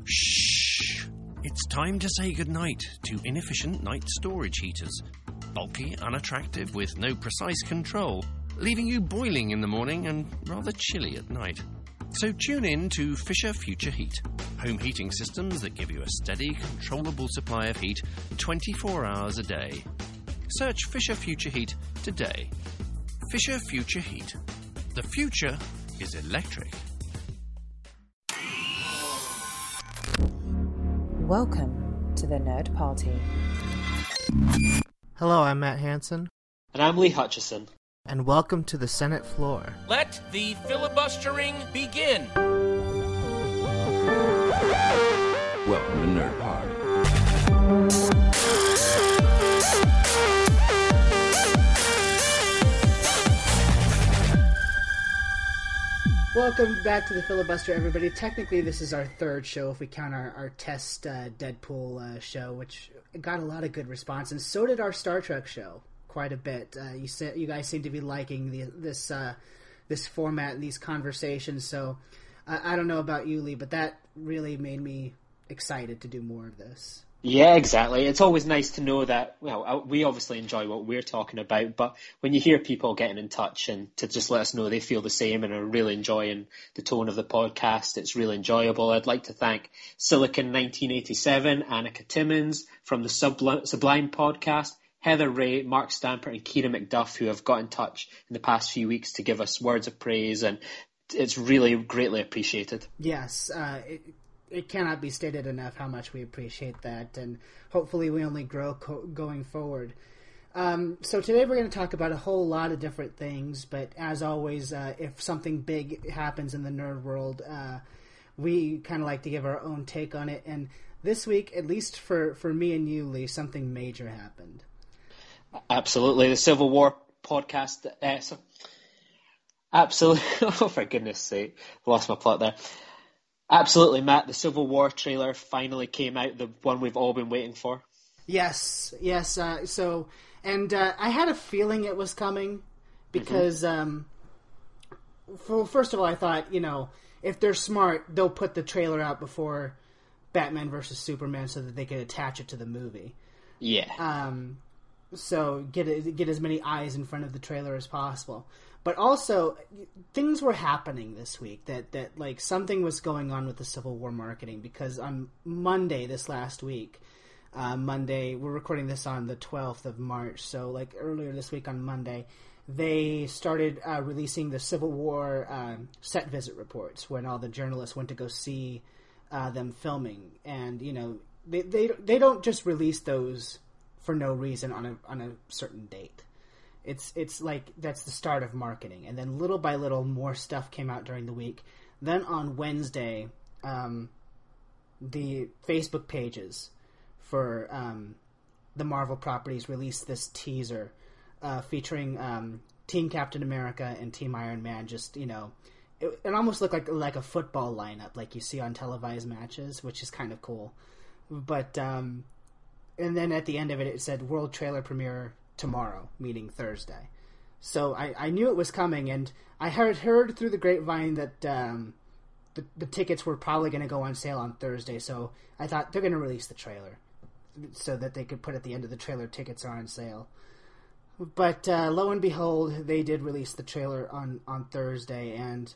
Shh! It's time to say goodnight to inefficient night storage heaters. Bulky, unattractive, with no precise control, leaving you boiling in the morning and rather chilly at night. So tune in to Fisher Future Heat, home heating systems that give you a steady, controllable supply of heat 24 hours a day. Search Fisher Future Heat today. Fisher Future Heat. The future is electric. Welcome to the Nerd Party. Hello, I'm Matt Hansen. And I'm Lee Hutchison. And welcome to the Senate floor. Let the filibustering begin. Welcome to Nerd Party. Welcome back to the Filibuster, everybody. Technically, this is our third show if we count our test Deadpool show, which got a lot of good response, and so did our Star Trek show, quite a bit. You guys seem to be liking this format and these conversations, so I don't know about you, Lee, but that really made me excited to do more of this. Yeah, exactly. It's always nice to know that, well, we obviously enjoy what we're talking about, but when you hear people getting in touch and to just let us know they feel the same and are really enjoying the tone of the podcast, it's really enjoyable. I'd like to thank Silicon1987, Annika Timmons from the Sublime podcast, Heather Ray, Mark Stampert, and Kira McDuff, who have got in touch in the past few weeks to give us words of praise, and it's really greatly appreciated. Yes, it cannot be stated enough how much we appreciate that, and hopefully we only grow going forward. So today we're going to talk about a whole lot of different things, but as always, if something big happens in the nerd world, we kind of like to give our own take on it, and this week, at least for me and you, Lee, something major happened. Absolutely. The Civil War podcast. Absolutely. Oh, for goodness sake. Lost my plot there. Absolutely, Matt. The Civil War trailer finally came out, the one we've all been waiting for. Yes. I had a feeling it was coming because, first of all, I thought, if they're smart, they'll put the trailer out before Batman vs. Superman so that they could attach it to the movie. Yeah. So get as many eyes in front of the trailer as possible. But also, things were happening this week that like something was going on with the Civil War marketing, because on Monday this last week, we're recording this on the 12th of March, so like earlier this week on Monday, they started releasing the Civil War set visit reports when all the journalists went to go see them filming, and they don't just release those for no reason on a certain date. It's like that's the start of marketing, and then little by little more stuff came out during the week. Then on Wednesday, the Facebook pages for the Marvel properties released this teaser featuring Team Captain America and Team Iron Man. Just it almost looked like a football lineup, like you see on televised matches, which is kind of cool. But and then at the end of it, it said World Trailer Premiere tomorrow, meaning Thursday. So I knew it was coming, and I heard through the grapevine that the tickets were probably going to go on sale on Thursday, so I thought they're going to release the trailer so that they could put at the end of the trailer tickets are on sale. But lo and behold, they did release the trailer on Thursday, and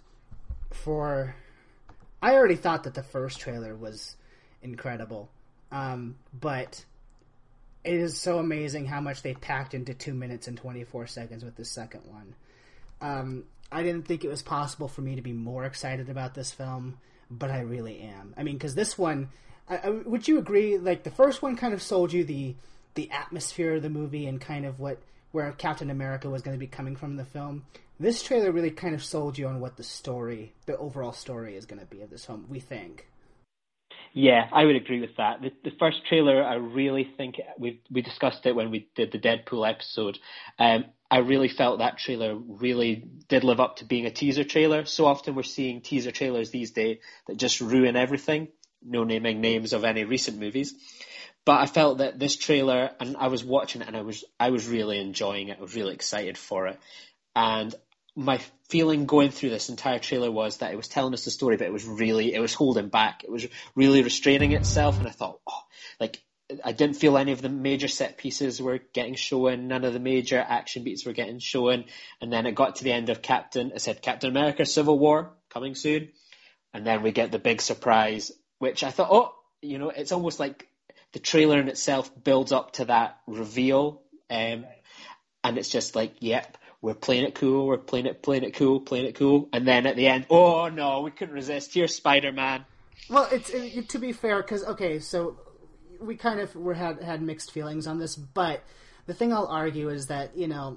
I already thought that the first trailer was incredible, but it is so amazing how much they packed into 2 minutes and 24 seconds with the second one. I didn't think it was possible for me to be more excited about this film, but I really am. I mean, because this one, would you agree, like, the first one kind of sold you the atmosphere of the movie and kind of where Captain America was going to be coming from in the film? This trailer really kind of sold you on what the overall story is going to be of this film, we think. Yeah, I would agree with that. The first trailer, I really think, we discussed it when we did the Deadpool episode. I really felt that trailer really did live up to being a teaser trailer. So often we're seeing teaser trailers these days that just ruin everything. No naming names of any recent movies. But I felt that this trailer, and I was watching it and I was really enjoying it. I was really excited for it. And my feeling going through this entire trailer was that it was telling us the story, but it was holding back. It was really restraining itself, and I thought, I didn't feel any of the major set pieces were getting shown. None of the major action beats were getting shown. And then it got to the end of Captain America Civil War coming soon. And then we get the big surprise, which I thought, it's almost like the trailer in itself builds up to that reveal. And it's just like, yep, we're playing it cool. We're playing it cool. And then at the end, oh no, we couldn't resist. Here's Spider-Man. Well, to be fair, because, okay, so we kind of had mixed feelings on this, but the thing I'll argue is that,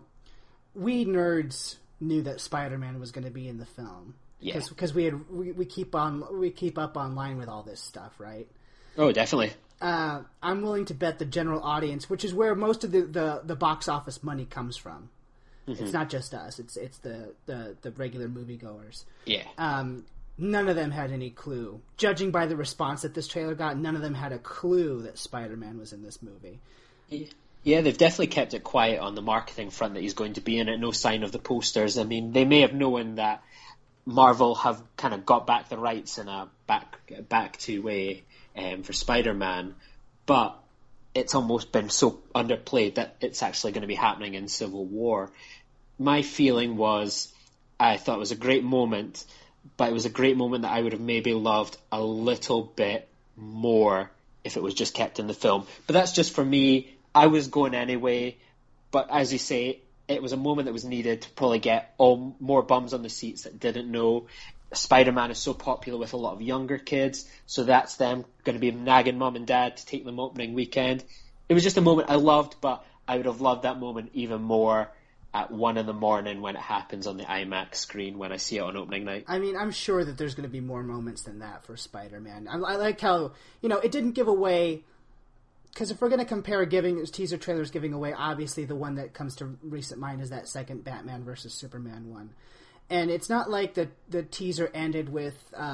we nerds knew that Spider-Man was going to be in the film. Yeah. Because we keep up online with all this stuff, right? Oh, definitely. I'm willing to bet the general audience, which is where most of the box office money comes from. Mm-hmm. It's not just us. It's the regular moviegoers. Yeah. None of them had any clue. Judging by the response that this trailer got, none of them had a clue that Spider-Man was in this movie. Yeah, they've definitely kept it quiet on the marketing front that he's going to be in it. No sign of the posters. I mean, they may have known that Marvel have kind of got back the rights in a back two way for Spider-Man, but it's almost been so underplayed that it's actually going to be happening in Civil War. My feeling was, I thought it was a great moment, but it was a great moment that I would have maybe loved a little bit more if it was just kept in the film. But that's just for me. I was going anyway, but as you say, it was a moment that was needed to probably get more bums on the seats that didn't know. Spider-Man is so popular with a lot of younger kids, so that's them going to be nagging mum and dad to take them opening weekend. It was just a moment I loved, but I would have loved that moment even more at 1 a.m. when it happens on the IMAX screen when I see it on opening night. I mean, I'm sure that there's going to be more moments than that for Spider-Man. I like how, it didn't give away, because if we're going to compare teaser trailers giving away, obviously the one that comes to recent mind is that second Batman versus Superman one. And it's not like the teaser ended with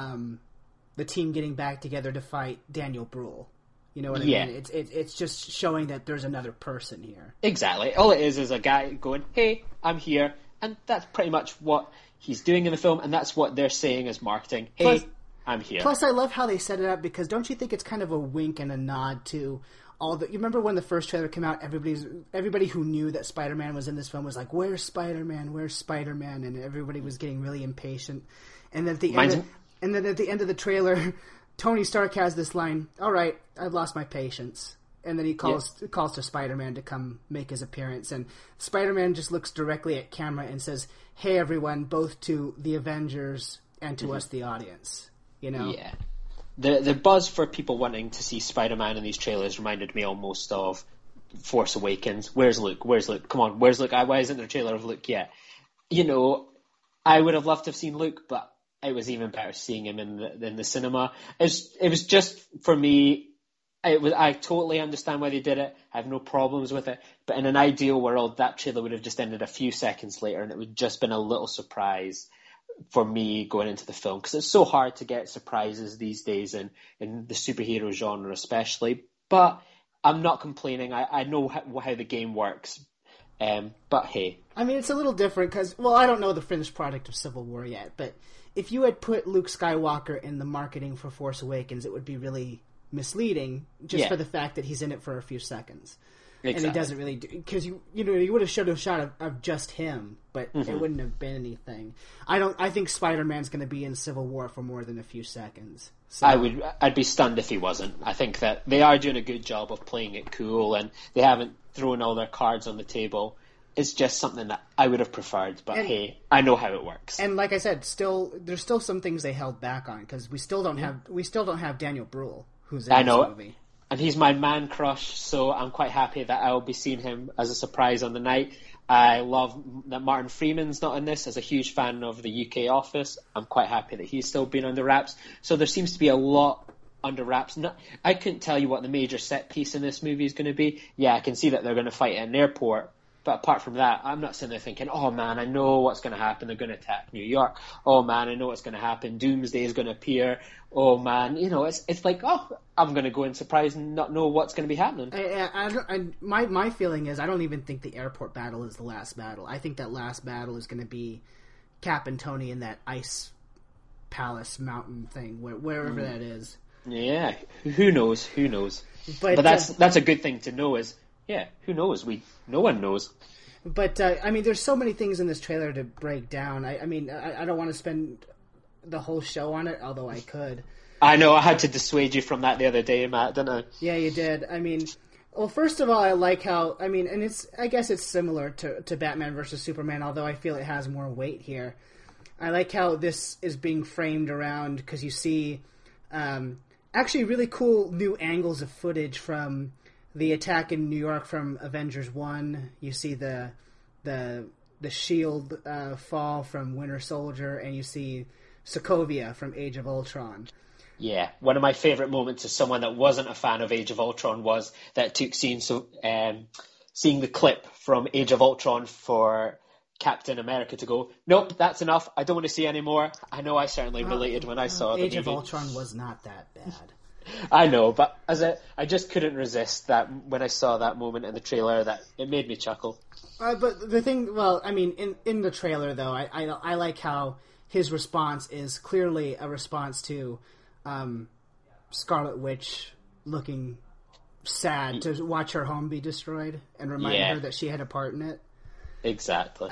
the team getting back together to fight Daniel Bruhl. You know what I mean? It's just showing that there's another person here. Exactly. All it is a guy going, hey, I'm here. And that's pretty much what he's doing in the film, and that's what they're saying as marketing. Hey, I'm here. Plus, I love how they set it up, because don't you think it's kind of a wink and a nod to all the... You remember when the first trailer came out, everybody who knew that Spider-Man was in this film was like, where's Spider-Man? Where's Spider-Man? And everybody was getting really impatient. And then at the end of the trailer... Tony Stark has this line, all right, I've lost my patience. And then he calls to Spider-Man to come make his appearance. And Spider-Man just looks directly at camera and says, hey, everyone, both to the Avengers and to us, the audience. Yeah. The buzz for people wanting to see Spider-Man in these trailers reminded me almost of Force Awakens. Where's Luke? Come on, where's Luke? Why isn't there a trailer of Luke yet? I would have loved to have seen Luke, but it was even better seeing him in the cinema. It was just, for me, I totally understand why they did it. I have no problems with it. But in an ideal world, that trailer would have just ended a few seconds later, and it would just been a little surprise for me going into the film. Because it's so hard to get surprises these days in the superhero genre especially. But I'm not complaining. I know how the game works. But hey. I mean, it's a little different because, I don't know the finished product of Civil War yet, but if you had put Luke Skywalker in the marketing for Force Awakens, it would be really misleading just for the fact that he's in it for a few seconds. Exactly. And he doesn't really do, because you would have showed a shot of just him, but it wouldn't have been anything. I think Spider-Man's going to be in Civil War for more than a few seconds. So. I'd be stunned if he wasn't. I think that they are doing a good job of playing it cool, and they haven't thrown all their cards on the table. It's just something that I would have preferred, but hey, I know how it works. And like I said, there's still some things they held back on, because we still don't have Daniel Bruhl, who's in this movie. And he's my man crush, so I'm quite happy that I'll be seeing him as a surprise on the night. I love that Martin Freeman's not in this. As a huge fan of the UK Office, I'm quite happy that he's still been under wraps. So there seems to be a lot under wraps. I couldn't tell you what the major set piece in this movie is going to be. Yeah, I can see that they're going to fight at an airport. But apart from that, I'm not sitting there thinking, oh man, I know what's going to happen. They're going to attack New York. Oh man, I know what's going to happen. Doomsday is going to appear. Oh man, it's like, oh, I'm going to go in surprised and not know what's going to be happening. My feeling is I don't even think the airport battle is the last battle. I think that last battle is going to be Cap and Tony in that ice palace mountain thing, wherever that is. Yeah, who knows? Who knows? But that's a good thing to know. Is who knows? No one knows. But I mean, there's so many things in this trailer to break down. I mean, I don't want to spend the whole show on it, although I could. I know, I had to dissuade you from that the other day, Matt, didn't I? Yeah, you did. I mean, well, first of all, I like how, I mean, and I guess it's similar to Batman versus Superman, although I feel it has more weight here. I like how this is being framed around, because you see actually really cool new angles of footage from the attack in New York from Avengers 1. You see the shield fall from Winter Soldier, and you see Sokovia from Age of Ultron. Yeah, one of my favourite moments as someone that wasn't a fan of Age of Ultron was that took seeing the clip from Age of Ultron for Captain America to go, nope, that's enough, I don't want to see any more. I know I certainly related when I saw the movie. Age of Ultron was not that bad. I know, but I just couldn't resist that when I saw that moment in the trailer, that it made me chuckle. But the thing, well, I mean, in the trailer, though, I like how his response is clearly a response to Scarlet Witch looking sad to watch her home be destroyed and remind her that she had a part in it. Exactly.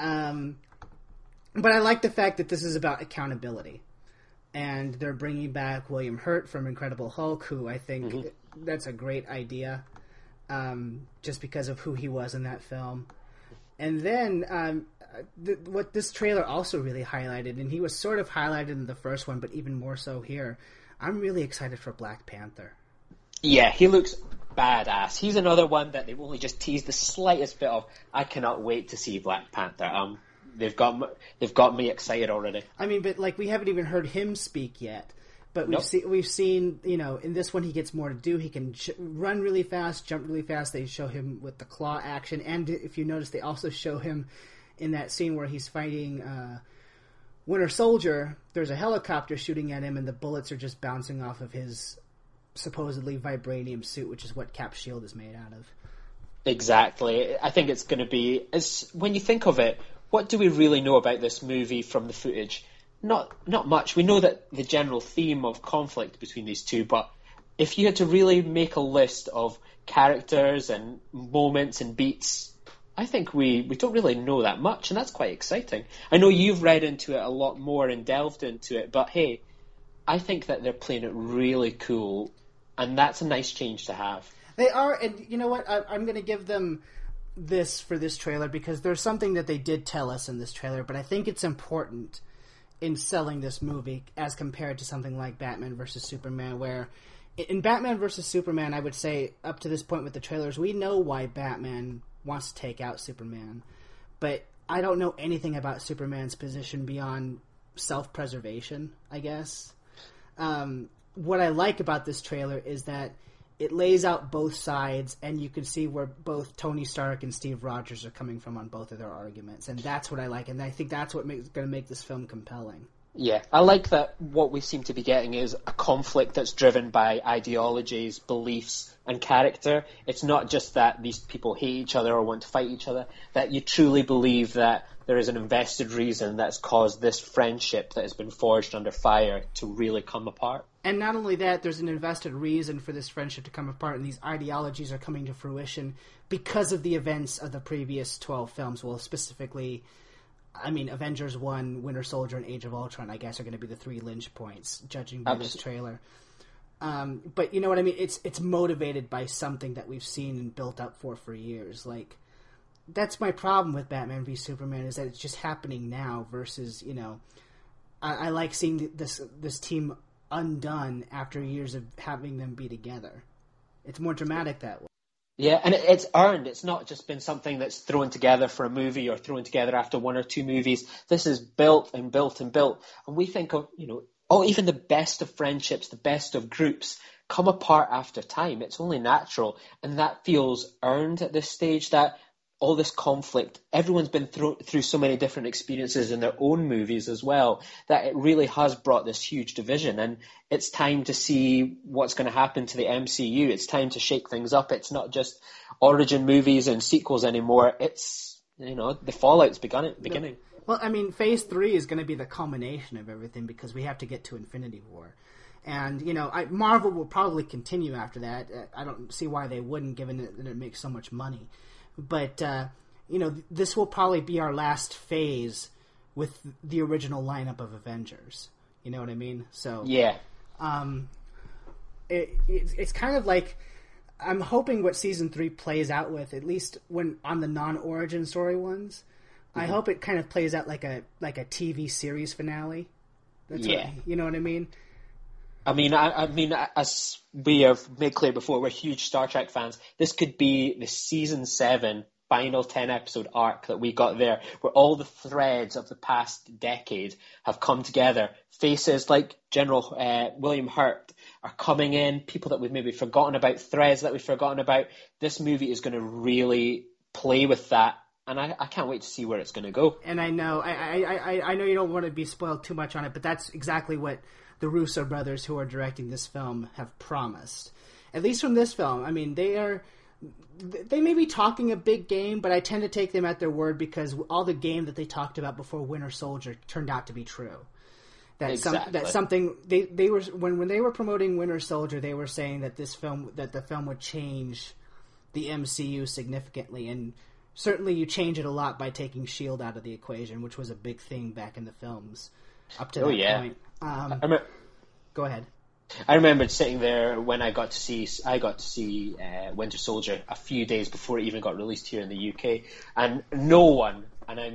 But I like the fact that this is about accountability. And they're bringing back William Hurt from Incredible Hulk, who I think that's a great idea, just because of who he was in that film. And then what this trailer also really highlighted, and he was sort of highlighted in the first one, but even more so here, I'm really excited for Black Panther. Yeah, he looks badass. He's another one that they've only just teased the slightest bit of. I cannot wait to see Black Panther. They've got me excited already. I mean, but like we haven't even heard him speak yet. But we've seen, you know, in this one he gets more to do. He can run really fast, jump really fast. They show him with the claw action, and if you notice, they also show him in that scene where he's fighting Winter Soldier. There's a helicopter shooting at him, and the bullets are just bouncing off of his supposedly vibranium suit, which is what Cap's shield is made out of. Exactly. I think it's going to be, when you think of it, what do we really know about this movie from the footage? Not much. We know that the general theme of conflict between these two, but if you had to really make a list of characters and moments and beats, I think we don't really know that much, and that's quite exciting. I know you've read into it a lot more and delved into it, but hey, I think that they're playing it really cool, and that's a nice change to have. They are, and you know what? I'm going to give them this for this trailer, because there's something that they did tell us in this trailer, but I think it's important in selling this movie as compared to something like Batman vs. Superman, where in Batman vs. Superman, I would say up to this point with the trailers, we know why Batman wants to take out Superman, but I don't know anything about Superman's position beyond self-preservation, I guess. What I like about this trailer is that it lays out both sides, and you can see where both Tony Stark and Steve Rogers are coming from on both of their arguments, and that's what I like, and I think that's what's going to make this film compelling. Yeah, I like that what we seem to be getting is a conflict that's driven by ideologies, beliefs, and character. It's not just that these people hate each other or want to fight each other, that you truly believe that there is an invested reason that's caused this friendship that has been forged under fire to really come apart. And not only that, there's an invested reason for this friendship to come apart, and these ideologies are coming to fruition because of the events of the previous 12 films. Well, specifically, I mean, Avengers 1, Winter Soldier, and Age of Ultron, I guess, are going to be the three lynch points, judging by this trailer. But you know what I mean? It's motivated by something that we've seen and built up for years. Like, that's my problem with Batman v Superman, is that it's just happening now versus, you know, I like seeing this team undone after years of having them be together. It's more dramatic that way. Yeah, and it's earned. It's not just been something that's thrown together for a movie or thrown together after one or two movies. This is built and built and built. And we think of, you know, even the best of friendships, the best of groups come apart after time. It's only natural. And that feels earned at this stage, that all this conflict, everyone's been through so many different experiences in their own movies as well, that it really has brought this huge division. And it's time to see what's going to happen to the MCU. It's time to shake things up. It's not just origin movies and sequels anymore. It's, you know, the fallout's beginning. Well, I mean, Phase 3 is going to be the culmination of everything because we have to get to Infinity War. And, Marvel will probably continue after that. I don't see why they wouldn't, given that it makes so much money. But, this will probably be our last phase with the original lineup of Avengers. You know what I mean? So yeah, it's kind of like I'm hoping what Season 3 plays out with, at least when on the non-origin story ones. I hope it kind of plays out like a TV series finale. You know what I mean? I mean, as we have made clear before, we're huge Star Trek fans. This could be the Season 7 final 10-episode arc that we got there, where all the threads of the past decade have come together. Faces like General William Hurt are coming in, people that we've maybe forgotten about, threads that we've forgotten about. This movie is going to really play with that. And I can't wait to see where it's going to go. And I know you don't want to be spoiled too much on it, but that's exactly what the Russo brothers, who are directing this film, have promised. At least from this film. I mean, they may be talking a big game, but I tend to take them at their word because all the game that they talked about before Winter Soldier turned out to be true. Something they were when they were promoting Winter Soldier, they were saying that the film would change the MCU significantly, and certainly you change it a lot by taking S.H.I.E.L.D. out of the equation, which was a big thing back in the films up to that point. Go ahead. I remember sitting there when I got to see Winter Soldier a few days before it even got released here in the UK, and no one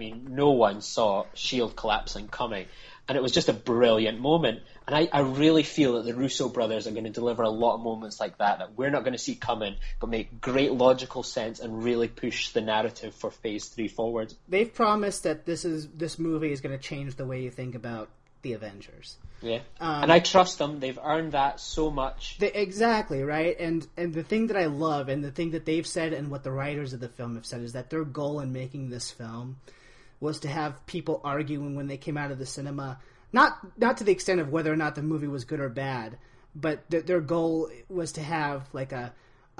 saw S.H.I.E.L.D. collapsing coming. And it was just a brilliant moment. And I really feel that the Russo brothers are going to deliver a lot of moments like that we're not going to see coming, but make great logical sense and really push the narrative for Phase 3 forward. They've promised that this movie is going to change the way you think about the Avengers. Yeah. And I trust them. They've earned that so much. Exactly, right? And the thing that I love, and the thing that they've said and what the writers of the film have said, is that their goal in making this film was to have people arguing when they came out of the cinema, not to the extent of whether or not the movie was good or bad, but their goal was to have like a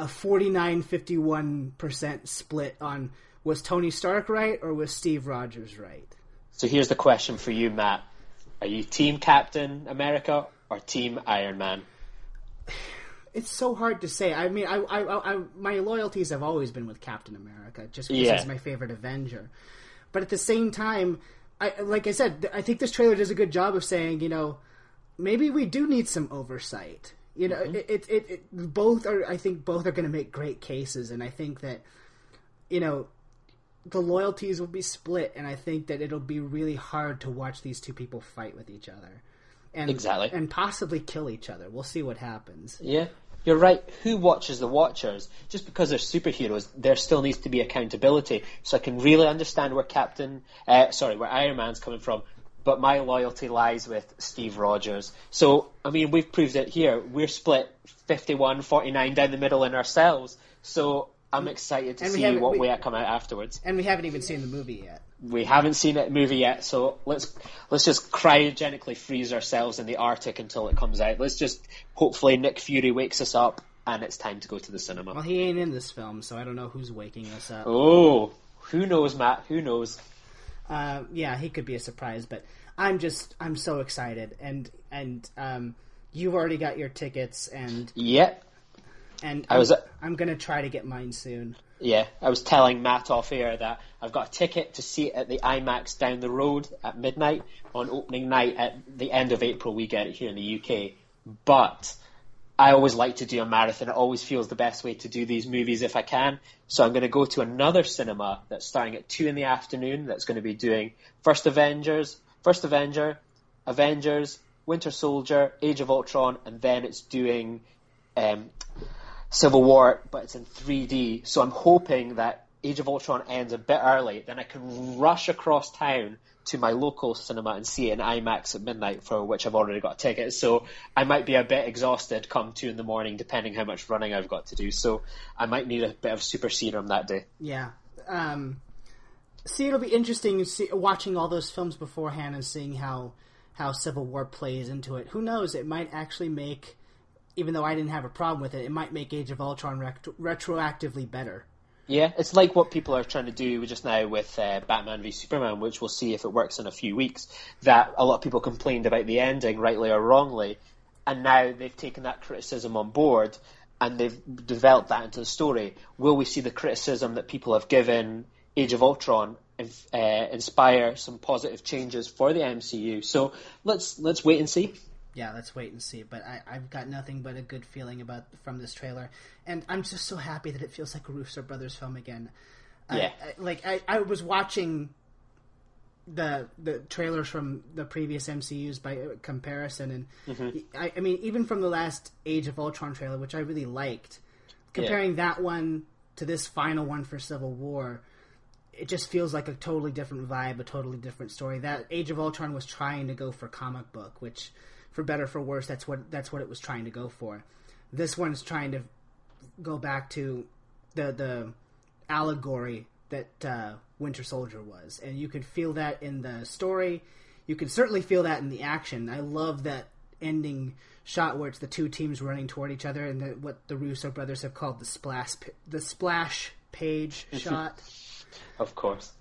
49-51% split on, was Tony Stark right or was Steve Rogers right? So here's the question for you, Matt. Are you Team Captain America or Team Iron Man? It's so hard to say. I mean, I my loyalties have always been with Captain America, just because he's my favorite Avenger. But at the same time, like I said, I think this trailer does a good job of saying, maybe we do need some oversight. Both are going to make great cases, and I think that, the loyalties will be split, and I think that it'll be really hard to watch these two people fight with each other. And possibly kill each other. We'll see what happens. Yeah. You're right. Who watches the Watchers? Just because they're superheroes, there still needs to be accountability. So I can really understand where where Iron Man's coming from, but my loyalty lies with Steve Rogers. So, I mean, we've proved it here. We're split 51-49 down the middle in ourselves. So I'm excited to see what way I come out afterwards. And we haven't even seen the movie yet. We haven't seen the movie yet, so let's just cryogenically freeze ourselves in the Arctic until it comes out. Let's just hopefully Nick Fury wakes us up and it's time to go to the cinema. Well, he ain't in this film, so I don't know who's waking us up. Oh, who knows, Matt? Who knows? Yeah, he could be a surprise, but I'm so excited, and you've already got your tickets, and and I'm gonna try to get mine soon. Yeah, I was telling Matt off air that I've got a ticket to see it at the IMAX down the road at midnight on opening night at the end of April. We get it here in the UK. But I always like to do a marathon. It always feels the best way to do these movies if I can. So I'm going to go to another cinema that's starting at 2 p.m. that's going to be doing First Avenger, Avengers, Winter Soldier, Age of Ultron, and then it's doing Civil War, but it's in 3D. So I'm hoping that Age of Ultron ends a bit early, then I can rush across town to my local cinema and see it in IMAX at midnight, for which I've already got tickets. So I might be a bit exhausted come 2 a.m, depending how much running I've got to do. So I might need a bit of super serum that day. Yeah. It'll be interesting watching all those films beforehand and seeing how Civil War plays into it. Who knows? It might actually make, even though I didn't have a problem with it, it might make Age of Ultron retroactively better. Yeah, it's like what people are trying to do just now with Batman v Superman, which we'll see if it works in a few weeks, that a lot of people complained about the ending, rightly or wrongly, and now they've taken that criticism on board and they've developed that into the story. Will we see the criticism that people have given Age of Ultron inspire some positive changes for the MCU? So let's wait and see. Yeah, let's wait and see. But I've got nothing but a good feeling from this trailer, and I'm just so happy that it feels like a Russo brothers film again. Yeah, I was watching the trailers from the previous MCUs by comparison, and I mean, even from the last Age of Ultron trailer, which I really liked, comparing that one to this final one for Civil War, it just feels like a totally different vibe, a totally different story. That Age of Ultron was trying to go for comic book, which, for better or for worse, that's what it was trying to go for. This one's trying to go back to the allegory that Winter Soldier was, and you could feel that in the story. You could certainly feel that in the action. I love that ending shot where it's the two teams running toward each other, and what the Russo brothers have called the splash page shot. Of course.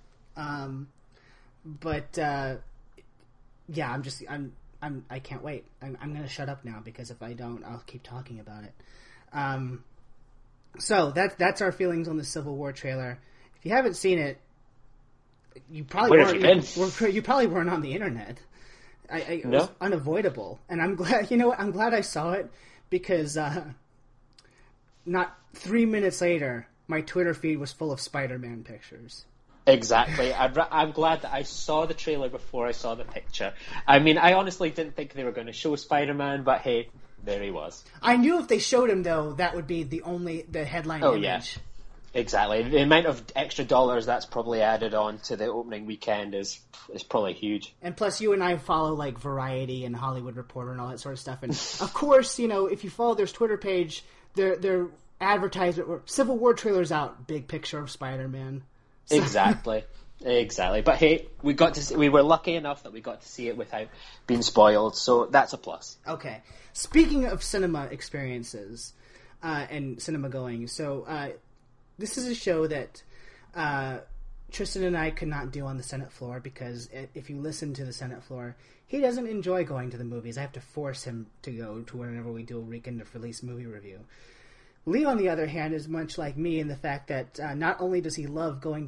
Yeah, I can't wait. I'm going to shut up now, because if I don't, I'll keep talking about it. So that's our feelings on the Civil War trailer. If you haven't seen it, you probably you probably weren't on the internet. It was unavoidable, and I'm glad. You know what? I'm glad I saw it, because not 3 minutes later, my Twitter feed was full of Spider-Man pictures. Exactly. I'm glad that I saw the trailer before I saw the picture. I mean, I honestly didn't think they were going to show Spider-Man, but hey, there he was. I knew if they showed him, though, that would be the headline image. Yeah. Exactly. The amount of extra dollars that's probably added on to the opening weekend is probably huge. And plus, you and I follow like Variety and Hollywood Reporter and all that sort of stuff. And of course, if you follow their Twitter page, their advertisement, Civil War trailer's out, big picture of Spider-Man. So. Exactly. But hey, we were lucky enough that we got to see it without being spoiled, so that's a plus. Okay. Speaking of cinema experiences and cinema going, so this is a show that Tristan and I could not do on the Senate floor, because if you listen to the Senate floor, he doesn't enjoy going to the movies. I have to force him to go to whenever we do a weekend of release movie review. Lee, on the other hand, is much like me in the fact that not only does he love going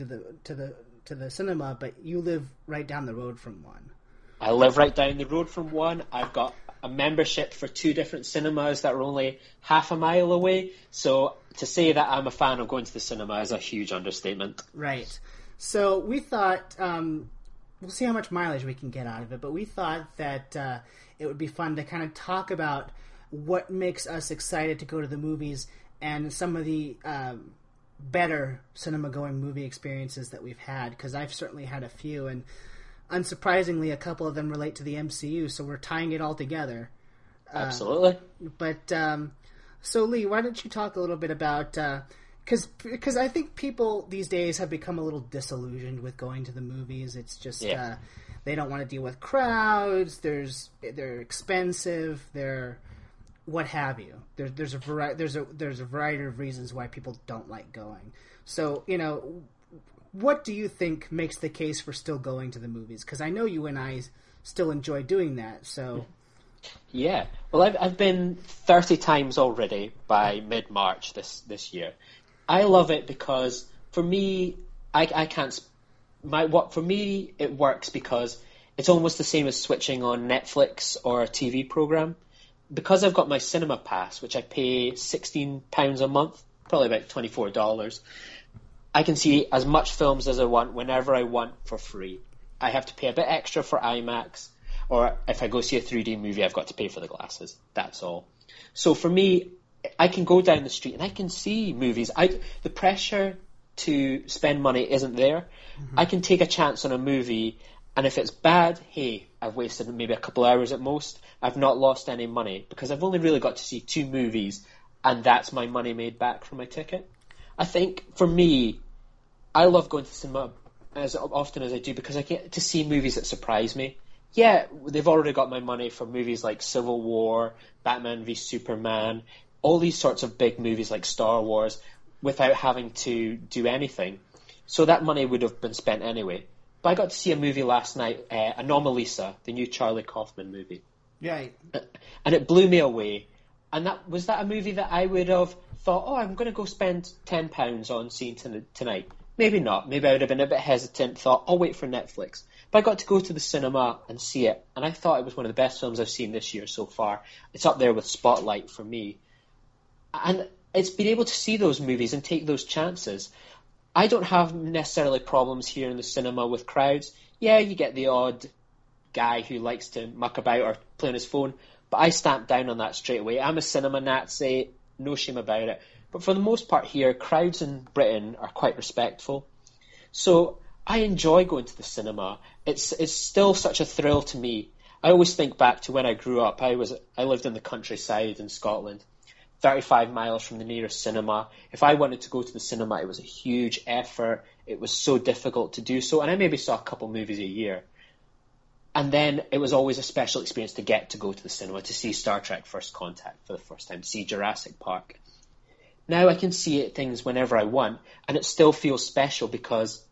to the cinema, but you live right down the road from one. I live right down the road from one. I've got a membership for 2 different cinemas that are only half a mile away. So to say that I'm a fan of going to the cinema is a huge understatement. Right. So we thought, we'll see how much mileage we can get out of it, but we thought that it would be fun to kind of talk about what makes us excited to go to the movies and some of the better cinema-going movie experiences that we've had, because I've certainly had a few, and unsurprisingly, a couple of them relate to the MCU, so we're tying it all together. Absolutely. But so Lee, why don't you talk a little bit about, because I think people these days have become a little disillusioned with going to the movies. It's just they don't want to deal with crowds. They're expensive. They're what have you. There's a variety of reasons why people don't like going. So what do you think makes the case for still going to the movies? Because I know you and I still enjoy doing that. So, yeah. Well, I've been 30 times already by mid-March this year. I love it because for me, for me it works because it's almost the same as switching on Netflix or a TV program. Because I've got my cinema pass, which I pay £16 a month, probably about $24. I can see as much films as I want whenever I want for free. I have to pay a bit extra for IMAX, or if I go see a 3D movie, I've got to pay for the glasses. That's all. So for me, I can go down the street and I can see movies. The pressure to spend money isn't there. Mm-hmm. I can take a chance on a movie, and if it's bad, hey, I've wasted maybe a couple hours at most. I've not lost any money because I've only really got to see 2 movies, and that's my money made back from my ticket. I think for me, I love going to the cinema as often as I do because I get to see movies that surprise me. Yeah, they've already got my money for movies like Civil War, Batman v Superman, all these sorts of big movies like Star Wars. without having to do anything. So that money would have been spent anyway. But I got to see a movie last night, Anomalisa, the new Charlie Kaufman movie. Right. And it blew me away. And was that a movie that I would have thought, oh, I'm going to go spend £10 on seeing tonight? Maybe not. Maybe I would have been a bit hesitant, thought, I'll wait for Netflix. But I got to go to the cinema and see it, and I thought it was one of the best films I've seen this year so far. It's up there with Spotlight for me. And it's been able to see those movies and take those chances. I don't have necessarily problems here in the cinema with crowds. Yeah, you get the odd guy who likes to muck about or play on his phone, but I stamp down on that straight away. I'm a cinema Nazi, no shame about it. But for the most part here, crowds in Britain are quite respectful. So I enjoy going to the cinema. It's still such a thrill to me. I always think back to when I grew up. I lived in the countryside in Scotland, 35 miles from the nearest cinema. If I wanted to go to the cinema, it was a huge effort. It was so difficult to do so. And I maybe saw a couple movies a year. And then it was always a special experience to get to go to the cinema, to see Star Trek First Contact for the first time, to see Jurassic Park. Now I can see things whenever I want, and it still feels special because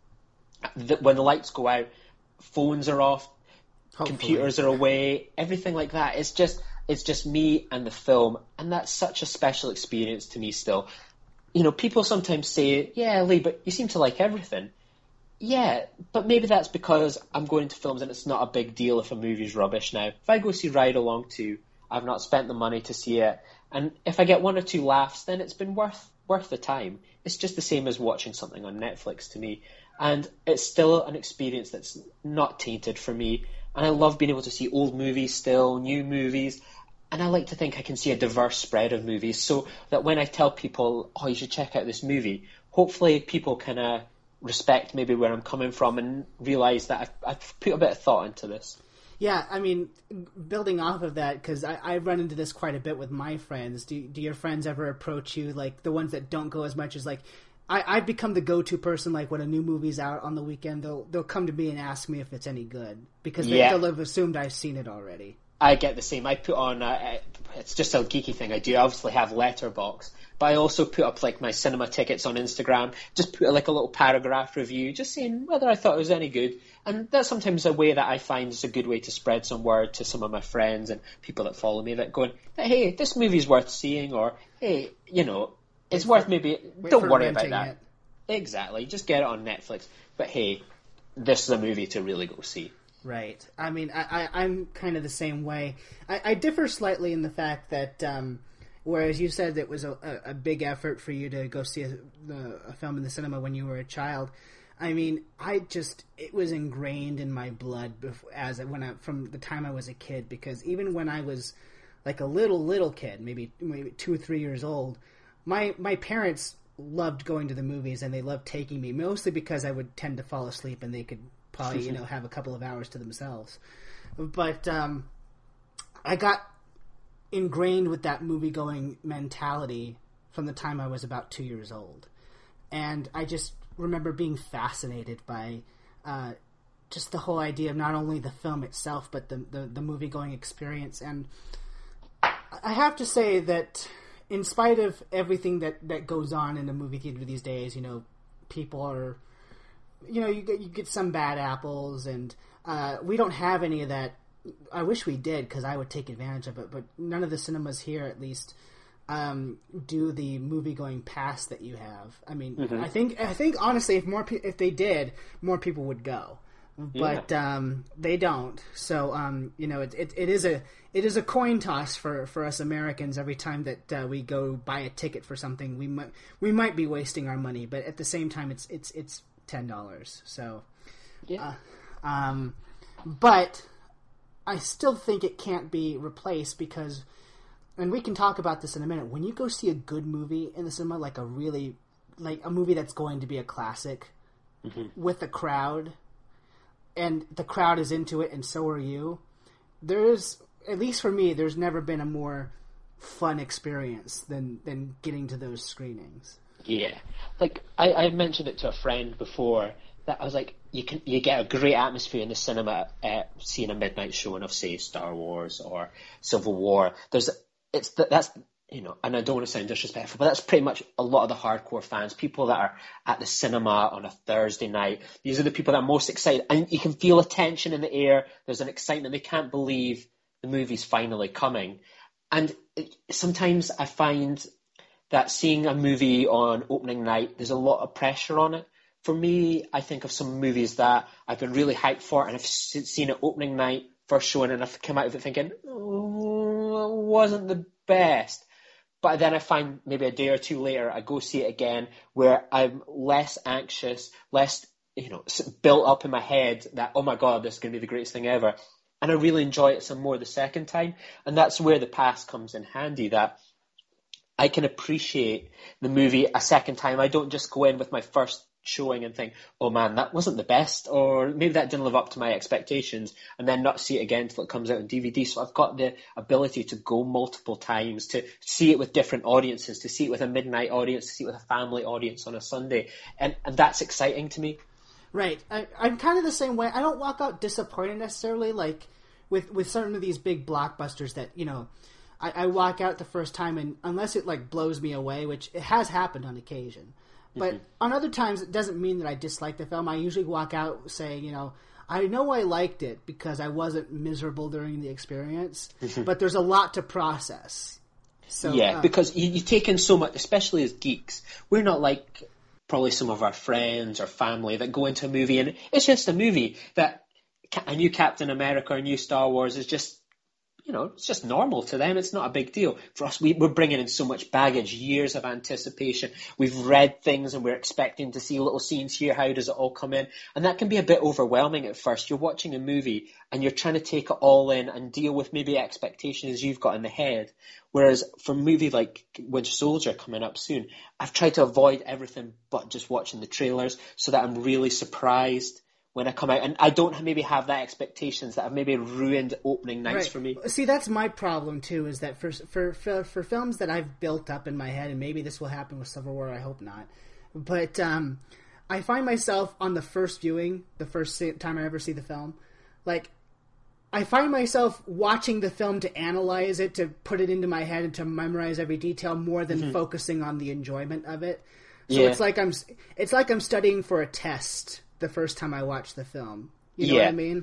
when the lights go out, phones are off, hopefully, computers are away, everything like that. It's just me and the film, and that's such a special experience to me still. You know, people sometimes say, yeah, Lee, but you seem to like everything. Yeah, but maybe that's because I'm going to films and it's not a big deal if a movie's rubbish now. If I go see Ride Along 2, I've not spent the money to see it, and if I get one or two laughs, then it's been worth the time. It's just the same as watching something on Netflix to me. And it's still an experience that's not tainted for me. And I love being able to see old movies still, new movies. And I like to think I can see a diverse spread of movies so that when I tell people, oh, you should check out this movie, hopefully people can respect maybe where I'm coming from and realise that I've put a bit of thought into this. Yeah, I mean, building off of that, because I run into this quite a bit with my friends. Do your friends ever approach you, like the ones that don't go as much as like, I've become the go-to person, like when a new movie's out on the weekend, they'll come to me and ask me if it's any good, because they'll have assumed I've seen it already. I get the same. I put on, it's just a geeky thing I do. I obviously have Letterboxd, but I also put up like my cinema tickets on Instagram, just put like a little paragraph review, just saying whether I thought it was any good. And that's sometimes a way that I find is a good way to spread some word to some of my friends and people that follow me, that going, hey, this movie's worth seeing, or hey, you know, it's worth maybe, don't worry about that. It. Exactly, just get it on Netflix. But hey, this is a movie to really go see. Right. I mean, I'm kind of the same way. I differ slightly in the fact that, whereas you said it was a big effort for you to go see a film in the cinema when you were a child, I mean, it was ingrained in my blood from the time I was a kid, because even when I was like a little kid, maybe 2 or 3 years old, my parents loved going to the movies, and they loved taking me, mostly because I would tend to fall asleep and they could probably, have a couple of hours to themselves. But I got ingrained with that movie-going mentality from the time I was about 2 years old. And I just remember being fascinated by just the whole idea of not only the film itself, but the movie-going experience. And I have to say that in spite of everything that goes on in a movie theater these days, people are... you get some bad apples, and we don't have any of that. I wish we did, because I would take advantage of it, but none of the cinemas here, at least, do the movie-going pass that you have. I mean, mm-hmm. I think honestly, if they did, more people would go, but they don't. So it is a coin toss for us Americans every time that we go buy a ticket for something. We might be wasting our money, but at the same time, it's $10. So, yeah. But I still think it can't be replaced because, and we can talk about this in a minute, when you go see a good movie in the cinema, like a movie that's going to be a classic, mm-hmm. with a crowd, and the crowd is into it and so are you, there's, at least for me, there's never been a more fun experience than getting to those screenings. Yeah, like I mentioned it to a friend before, that I was like, you get a great atmosphere in the cinema seeing a midnight showing of, say, Star Wars or Civil War. That's you know, and I don't want to sound disrespectful, but that's pretty much a lot of the hardcore fans, people that are at the cinema on a Thursday night. These are the people that are most excited, and you can feel a tension in the air. There's an excitement. They can't believe the movie's finally coming. And sometimes I find that seeing a movie on opening night, there's a lot of pressure on it. For me, I think of some movies that I've been really hyped for, and I've seen it opening night, first showing, and I've come out of it thinking, oh, it wasn't the best. But then I find maybe a day or two later, I go see it again, where I'm less anxious, less, you know, built up in my head that, oh my God, this is going to be the greatest thing ever. And I really enjoy it some more the second time. And that's where the past comes in handy, that I can appreciate the movie a second time. I don't just go in with my first showing and think, oh man, that wasn't the best, or maybe that didn't live up to my expectations, and then not see it again until it comes out on DVD. So I've got the ability to go multiple times, to see it with different audiences, to see it with a midnight audience, to see it with a family audience on a Sunday, and that's exciting to me. Right. I'm kind of the same way. I don't walk out disappointed necessarily, like with certain of these big blockbusters that, you know, I walk out the first time, and unless it like blows me away, which it has happened on occasion. But on other times, it doesn't mean that I dislike the film. I usually walk out saying, you know I liked it because I wasn't miserable during the experience, but there's a lot to process. So yeah, because you take in so much, especially as geeks. We're not like probably some of our friends or family that go into a movie and it's just a movie that a new Captain America or a new Star Wars is just, you know, it's just normal to them. It's not a big deal. For us, we're bringing in so much baggage, years of anticipation. We've read things and we're expecting to see little scenes here. How does it all come in? And that can be a bit overwhelming at first. You're watching a movie and you're trying to take it all in and deal with maybe expectations you've got in the head. Whereas for a movie like Winter Soldier coming up soon, I've tried to avoid everything but just watching the trailers so that I'm really surprised when I come out, and I don't maybe have that expectations that have maybe ruined opening nights for me. See, that's my problem too, is that for films that I've built up in my head, and maybe this will happen with Civil War, I hope not, but I find myself on the first viewing, the first time I ever see the film, like, I find myself watching the film to analyze it, to put it into my head, and to memorize every detail more than focusing on the enjoyment of it. So it's like I'm studying for a test the first time I watch the film. You know what I mean?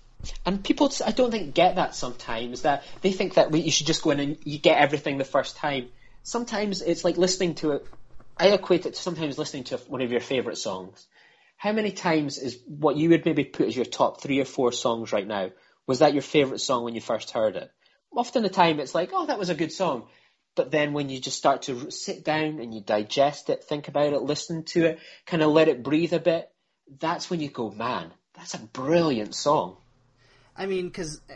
And people, I don't think, get that sometimes, that they think that you should just go in and you get everything the first time. Sometimes it's like listening to it. I equate it to sometimes listening to one of your favourite songs. How many times is what you would maybe put as your top 3 or 4 songs right now, was that your favourite song when you first heard it? Often the time it's like, oh, that was a good song. But then when you just start to sit down and you digest it, think about it, listen to it, kind of let it breathe a bit, that's when you go, man, that's a brilliant song. I mean,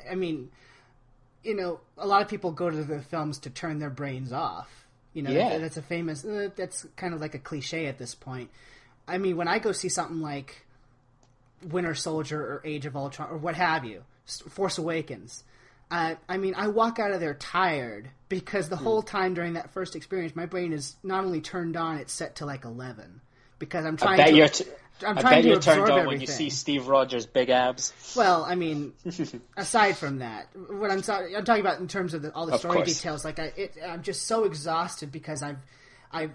you know, a lot of people go to the films to turn their brains off. You know, that's a famous, that's kind of like a cliche at this point. I mean, when I go see something like Winter Soldier or Age of Ultron or what have you, Force Awakens, I mean, I walk out of there tired because the whole time during that first experience, my brain is not only turned on, it's set to like 11 because I'm trying to... I bet you're turned on when you see Steve Rogers' big abs. Well, I mean, aside from that, what I'm talking about in terms of all the story details, like I'm just so exhausted because I've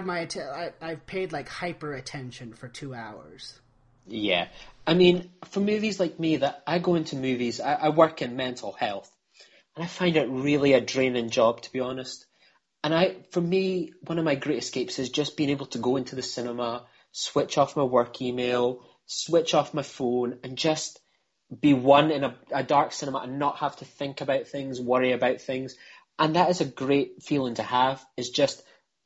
paid like hyper attention for 2 hours. Yeah, I mean, for movies like me, that I go into movies, I work in mental health, and I find it really a draining job, to be honest. And for me, one of my great escapes is just being able to go into the cinema, switch off my work email, switch off my phone, and just be one in a dark cinema and not have to think about things, worry about things. And that is a great feeling to have, is just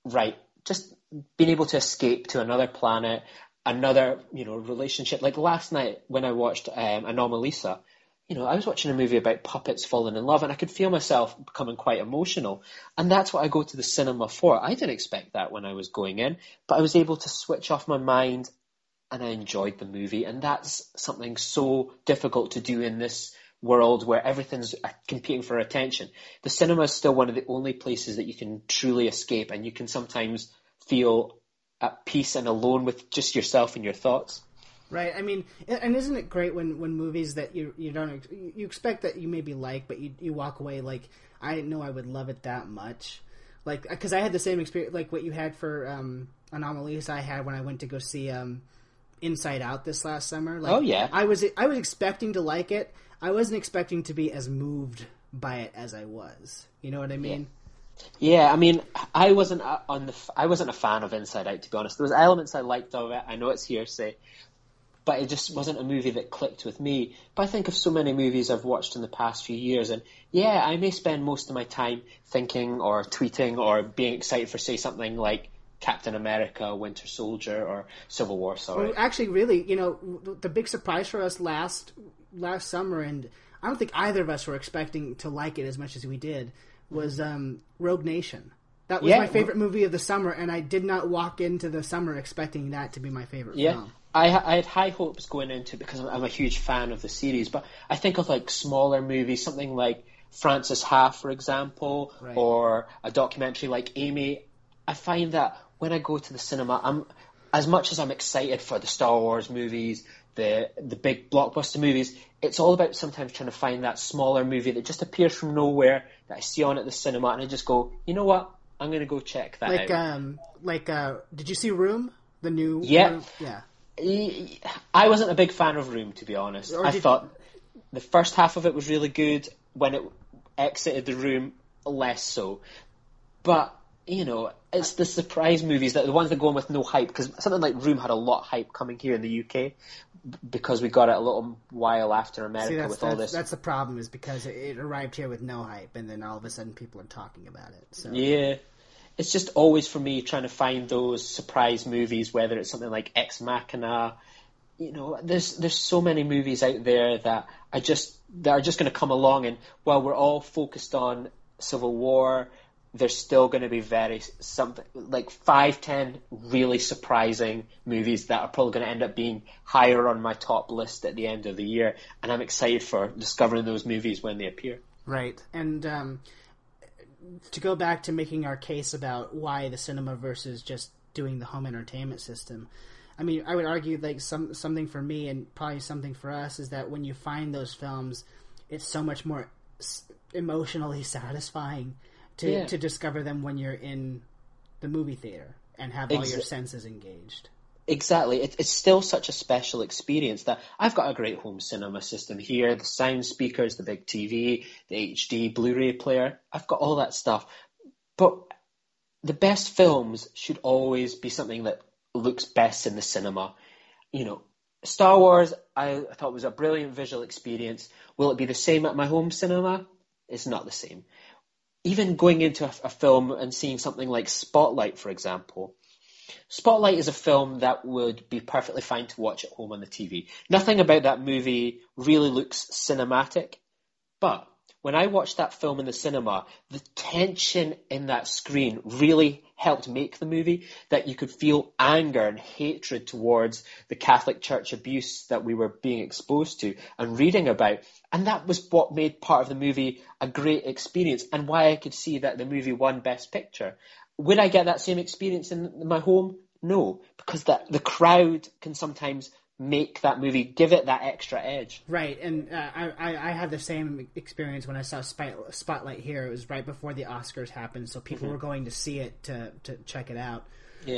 being able to escape to another planet, another, you know, relationship. Like last night when I watched Anomalisa, you know, I was watching a movie about puppets falling in love, and I could feel myself becoming quite emotional. And that's what I go to the cinema for. I didn't expect that when I was going in, but I was able to switch off my mind, and I enjoyed the movie. And that's something so difficult to do in this world where everything's competing for attention. The cinema is still one of the only places that you can truly escape, and you can sometimes feel at peace and alone with just yourself and your thoughts. Right. I mean, and isn't it great when movies that you expect that you maybe like, but you walk away like, I didn't know I would love it that much. Like, because I had the same experience, like what you had for Anomalies, I had when I went to go see Inside Out this last summer. Like, Oh, yeah. I was expecting to like it. I wasn't expecting to be as moved by it as I was. You know what I mean? Yeah, I mean, I wasn't a fan of Inside Out, to be honest. There was elements I liked of it. I know it's hearsay, but it just wasn't a movie that clicked with me. But I think of so many movies I've watched in the past few years, and yeah, I may spend most of my time thinking or tweeting or being excited for, say, something like Captain America, Winter Soldier, or Civil War, sorry. Well, actually, really, you know, the big surprise for us last summer, and I don't think either of us were expecting to like it as much as we did, was Rogue Nation. That was my favorite movie of the summer, and I did not walk into the summer expecting that to be my favorite film. I had high hopes going into it because I'm a huge fan of the series, but I think of like smaller movies, something like Frances Ha, for example, Right. or a documentary like Amy. I find that when I go to the cinema, as much as I'm excited for the Star Wars movies, the big blockbuster movies, it's all about sometimes trying to find that smaller movie that just appears from nowhere that I see on at the cinema, and I just go, you know what, I'm going to go check that out. Did you see Room? The new Yeah. Room? Yeah. I wasn't a big fan of Room, to be honest. I thought the first half of it was really good. When it exited the room, less so. But, you know, it's the surprise movies, the ones that go in with no hype, because something like Room had a lot of hype coming here in the UK because we got it a little while after America with all this. That's the problem, is because it arrived here with no hype, and then all of a sudden people are talking about it. So. Yeah. It's just always for me trying to find those surprise movies, whether it's something like Ex Machina. You know, there's so many movies out there that are just going to come along, and while we're all focused on Civil War, there's still going to be something like 5-10 really surprising movies that are probably going to end up being higher on my top list at the end of the year, and I'm excited for discovering those movies when they appear. Right, and to go back to making our case about why the cinema versus just doing the home entertainment system, I mean, I would argue like something for me and probably something for us is that when you find those films, it's so much more emotionally satisfying to discover them when you're in the movie theater and have all your senses engaged. Exactly. It's still such a special experience that I've got a great home cinema system here, the sound speakers, the big TV, the HD Blu-ray player. I've got all that stuff. But the best films should always be something that looks best in the cinema. You know, Star Wars, I thought was a brilliant visual experience. Will it be the same at my home cinema? It's not the same. Even going into a film and seeing something like Spotlight, for example, Spotlight is a film that would be perfectly fine to watch at home on the TV. Nothing about that movie really looks cinematic, but when I watched that film in the cinema, the tension in that screen really helped make the movie, that you could feel anger and hatred towards the Catholic Church abuse that we were being exposed to and reading about. And that was what made part of the movie a great experience and why I could see that the movie won Best Picture. Would I get that same experience in my home? No, because the crowd can sometimes make that movie, give it that extra edge. Right, and I had the same experience when I saw Spotlight here. It was right before the Oscars happened, so people were going to see it to check it out. Yeah.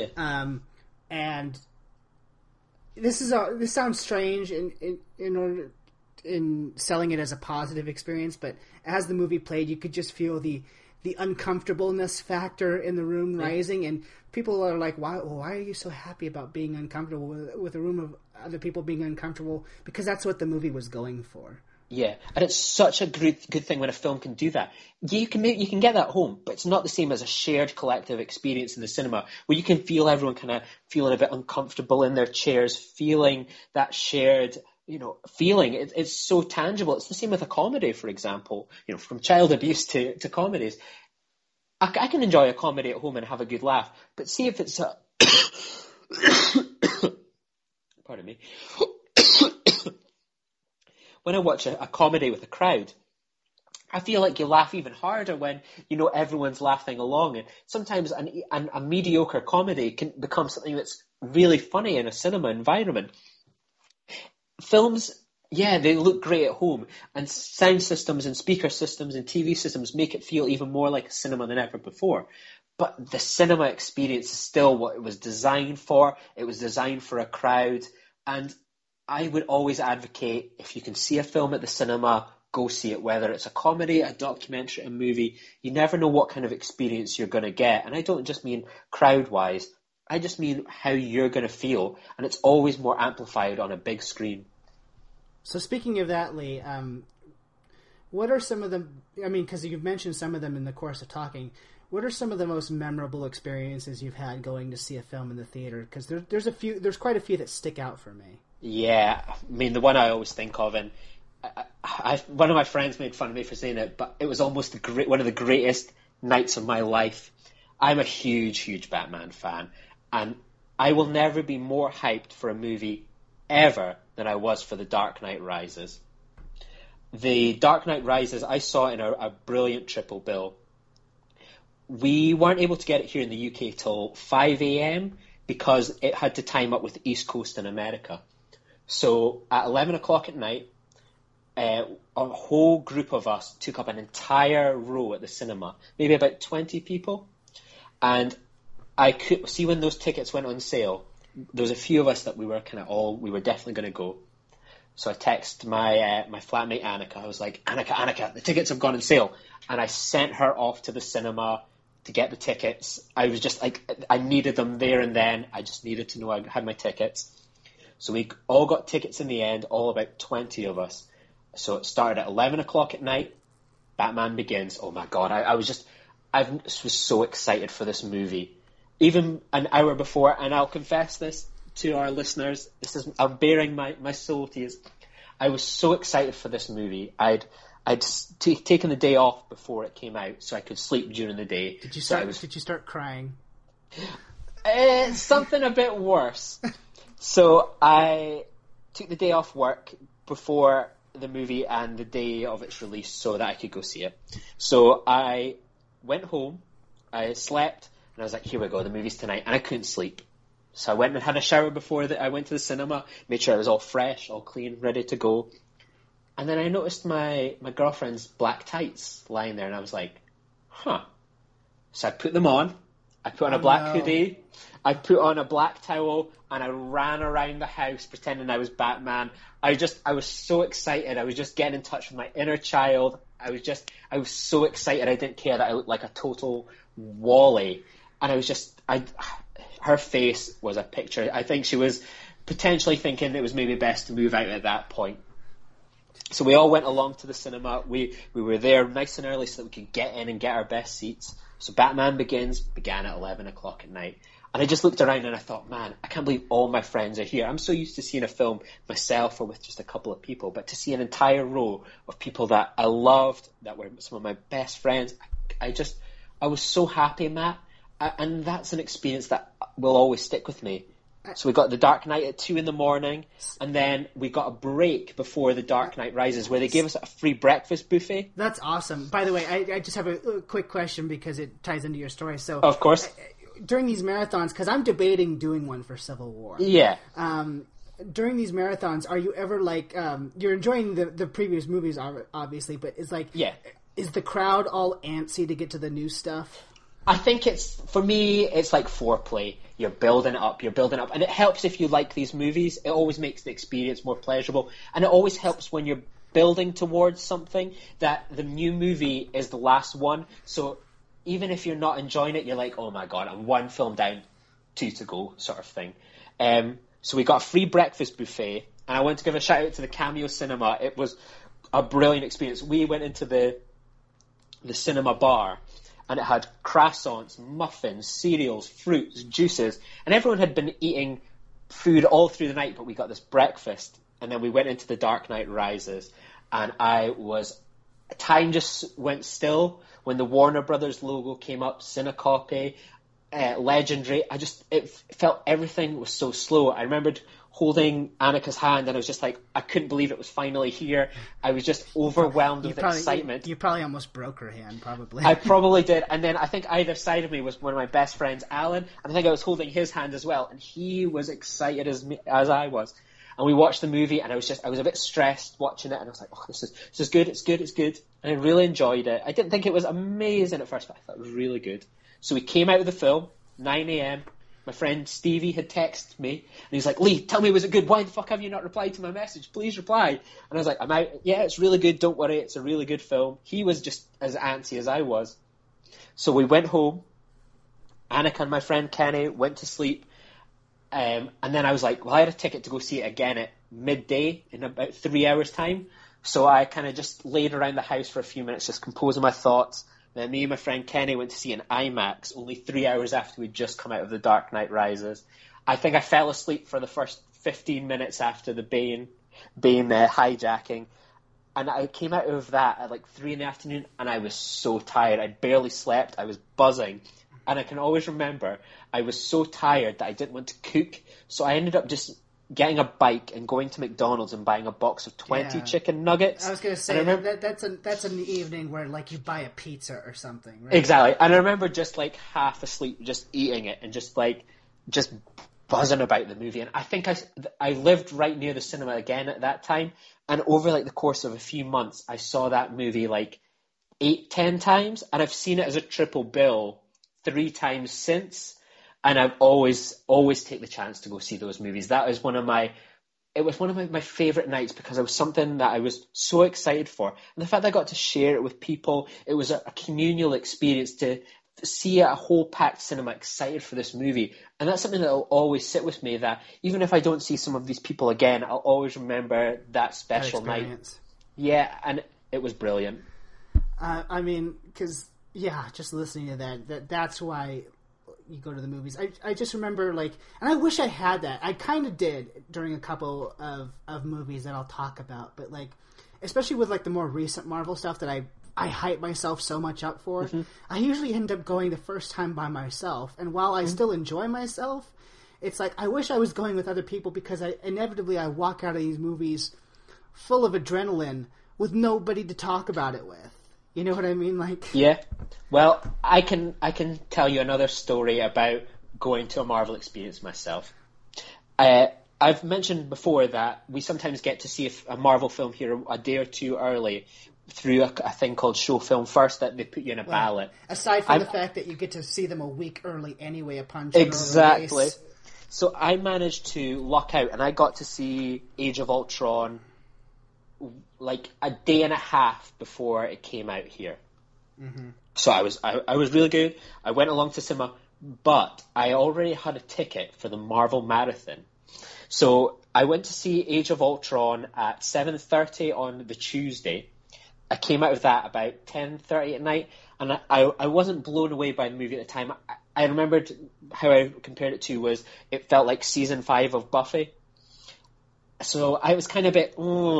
And this sounds strange in selling it as a positive experience, but as the movie played, you could just feel the uncomfortableness factor in the room rising, and people are like, why are you so happy about being uncomfortable with a room of other people being uncomfortable? Because that's what the movie was going for. Yeah, and it's such a good thing when a film can do that. You can get that at home, but it's not the same as a shared collective experience in the cinema where you can feel everyone kind of feeling a bit uncomfortable in their chairs, feeling that shared feeling. It's so tangible. It's the same with a comedy, for example. From child abuse to comedies. I can enjoy a comedy at home and have a good laugh, but see if it's a... Pardon me. When I watch a comedy with a crowd, I feel like you laugh even harder when everyone's laughing along. And sometimes a mediocre comedy can become something that's really funny in a cinema environment. Films, they look great at home, and sound systems and speaker systems and TV systems make it feel even more like a cinema than ever before. but the cinema experience is still what it was designed for. It was designed for a crowd, and I would always advocate, if you can see a film at the cinema, go see it, whether it's a comedy, a documentary, a movie. You never know what kind of experience you're going to get. And I don't just mean crowd-wise. I just mean how you're going to feel. And it's always more amplified on a big screen. So speaking of that, Lee, what are some of the... I mean, because you've mentioned some of them in the course of talking. What are some of the most memorable experiences you've had going to see a film in the theater? Because there's quite a few that stick out for me. Yeah, I mean, the one I always think of, and one of my friends made fun of me for saying it, but it was almost one of the greatest nights of my life. I'm a huge, huge Batman fan, and I will never be more hyped for a movie ever than I was for The Dark Knight Rises. The Dark Knight Rises, I saw in a brilliant triple bill. We weren't able to get it here in the UK till 5 a.m. because it had to time up with the East Coast in America. So at 11 o'clock at night, a whole group of us took up an entire row at the cinema, maybe about 20 people. And I could see when those tickets went on sale, there was a few of us that we were definitely going to go. So I texted my flatmate Annika. I was like, Annika, the tickets have gone on sale. And I sent her off to the cinema to get the tickets. I was just like, I needed them there and then. I just needed to know I had my tickets. So we all got tickets in the end, all about 20 of us. So it started at 11 o'clock at night. Batman Begins. Oh my God, I was so excited for this movie. Even an hour before, and I'll confess this to our listeners, I'm bearing my soul to you. I was so excited for this movie. I'd taken the day off before it came out so I could sleep during the day. Did you start crying? Something a bit worse. So I took the day off work before the movie and the day of its release so that I could go see it. So I went home, I slept, and I was like, here we go, the movie's tonight. And I couldn't sleep. So I went and had a shower before I went to the cinema, made sure I was all fresh, all clean, ready to go. And then I noticed my girlfriend's black tights lying there, and I was like, huh. So I put them on. I put on a black hoodie. I put on a black towel, and I ran around the house pretending I was Batman. I was so excited. I was just getting in touch with my inner child. I was so excited. I didn't care that I looked like a total Wally. And her face was a picture. I think she was potentially thinking it was maybe best to move out at that point. So we all went along to the cinema. We were there nice and early so that we could get in and get our best seats. So Batman Begins began at 11 o'clock at night. And I just looked around and I thought, man, I can't believe all my friends are here. I'm so used to seeing a film myself or with just a couple of people, but to see an entire row of people that I loved, that were some of my best friends, I was so happy, Matt. And that's an experience that will always stick with me. So we got The Dark Knight at 2 a.m, and then we got a break before The Dark Knight Rises where they gave us a free breakfast buffet. That's awesome. By the way, I just have a quick question because it ties into your story. So, of course. During these marathons, because I'm debating doing one for Civil War. Yeah. During these marathons, are you ever like, you're enjoying the previous movies, obviously, but is the crowd all antsy to get to the new stuff? I think for me, it's like foreplay. You're building it up, and it helps if you like these movies. It always makes the experience more pleasurable, and it always helps when you're building towards something that the new movie is the last one. So even if you're not enjoying it, you're like, oh my God, I'm one film down, 2 to go, sort of thing. So we got a free breakfast buffet, and I want to give a shout out to the Cameo Cinema. It was a brilliant experience. We went into the cinema bar, and it had croissants, muffins, cereals, fruits, juices, and everyone had been eating food all through the night, but we got this breakfast, and then we went into The Dark Knight Rises, and time just went still when the Warner Brothers logo came up, Cinecopy, Legendary. It felt everything was so slow. I remembered holding Annika's hand, and I was just like, I couldn't believe it was finally here. I was just overwhelmed with excitement. You probably almost broke her hand, probably. I probably did. And then I think either side of me was one of my best friends, Alan, and I think I was holding his hand as well, and he was excited as I was. And we watched the movie, and I was a bit stressed watching it, and I was like, oh, this is good, it's good. And I really enjoyed it. I didn't think it was amazing at first, but I thought it was really good. So we came out of the film, 9 a.m. My friend Stevie had texted me, and he's like, Lee, tell me, was it good? Why the fuck have you not replied to my message? Please reply. And I was like, I'm out. Yeah, it's really good. Don't worry. It's a really good film. He was just as antsy as I was. So we went home. Annika and my friend Kenny went to sleep. And then I was like, well, I had a ticket to go see it again at midday in about 3 hours' time. So I kind of just laid around the house for a few minutes, just composing my thoughts. Then me and my friend Kenny went to see an IMAX only 3 hours after we'd just come out of The Dark Knight Rises. I think I fell asleep for the first 15 minutes after the Bane hijacking. And I came out of that at like 3 p.m, and I was so tired. I barely slept. I was buzzing. And I can always remember I was so tired that I didn't want to cook. So I ended up just getting a bike and going to McDonald's and buying a box of 20 chicken nuggets. I was going to say, that's an evening where, like, you buy a pizza or something, right? Exactly. And I remember just, like, half asleep, just eating it and just buzzing about the movie. And I think I lived right near the cinema again at that time. And over, like, the course of a few months, I saw that movie, like, 8-10 times. And I've seen it as a triple bill 3 times since. And I've always take the chance to go see those movies. That was one of my favorite nights because it was something that I was so excited for. And the fact that I got to share it with people, it was a communal experience to see a whole packed cinema excited for this movie. And that's something that will always sit with me, that even if I don't see some of these people again, I'll always remember that special night. Yeah, and it was brilliant. I mean, because, just listening to that's why you go to the movies. I just remember, like, and I wish I had that. I kind of did during a couple of movies that I'll talk about, but, like, especially with, like, the more recent Marvel stuff that I hype myself so much up for, mm-hmm. I usually end up going the first time by myself, and while I still enjoy myself, it's like, I wish I was going with other people, because inevitably I walk out of these movies full of adrenaline with nobody to talk about it with. You know what I mean? Like, yeah. Well, I can tell you another story about going to a Marvel experience myself. I've mentioned before that we sometimes get to see a Marvel film here a day or two early through a thing called Show Film First, that they put you in a ballot. Aside from the fact that you get to see them a week early anyway upon exactly. release. So I managed to luck out, and I got to see Age of Ultron like a day and a half before it came out here. Mm-hmm. So I was really good. I went along to cinema, but I already had a ticket for the Marvel Marathon. So I went to see Age of Ultron at 7:30 on the Tuesday. I came out of that about 10:30 at night, and I wasn't blown away by the movie at the time. I remembered how I compared it to was it felt like season 5 of Buffy. So I was kind of a bit,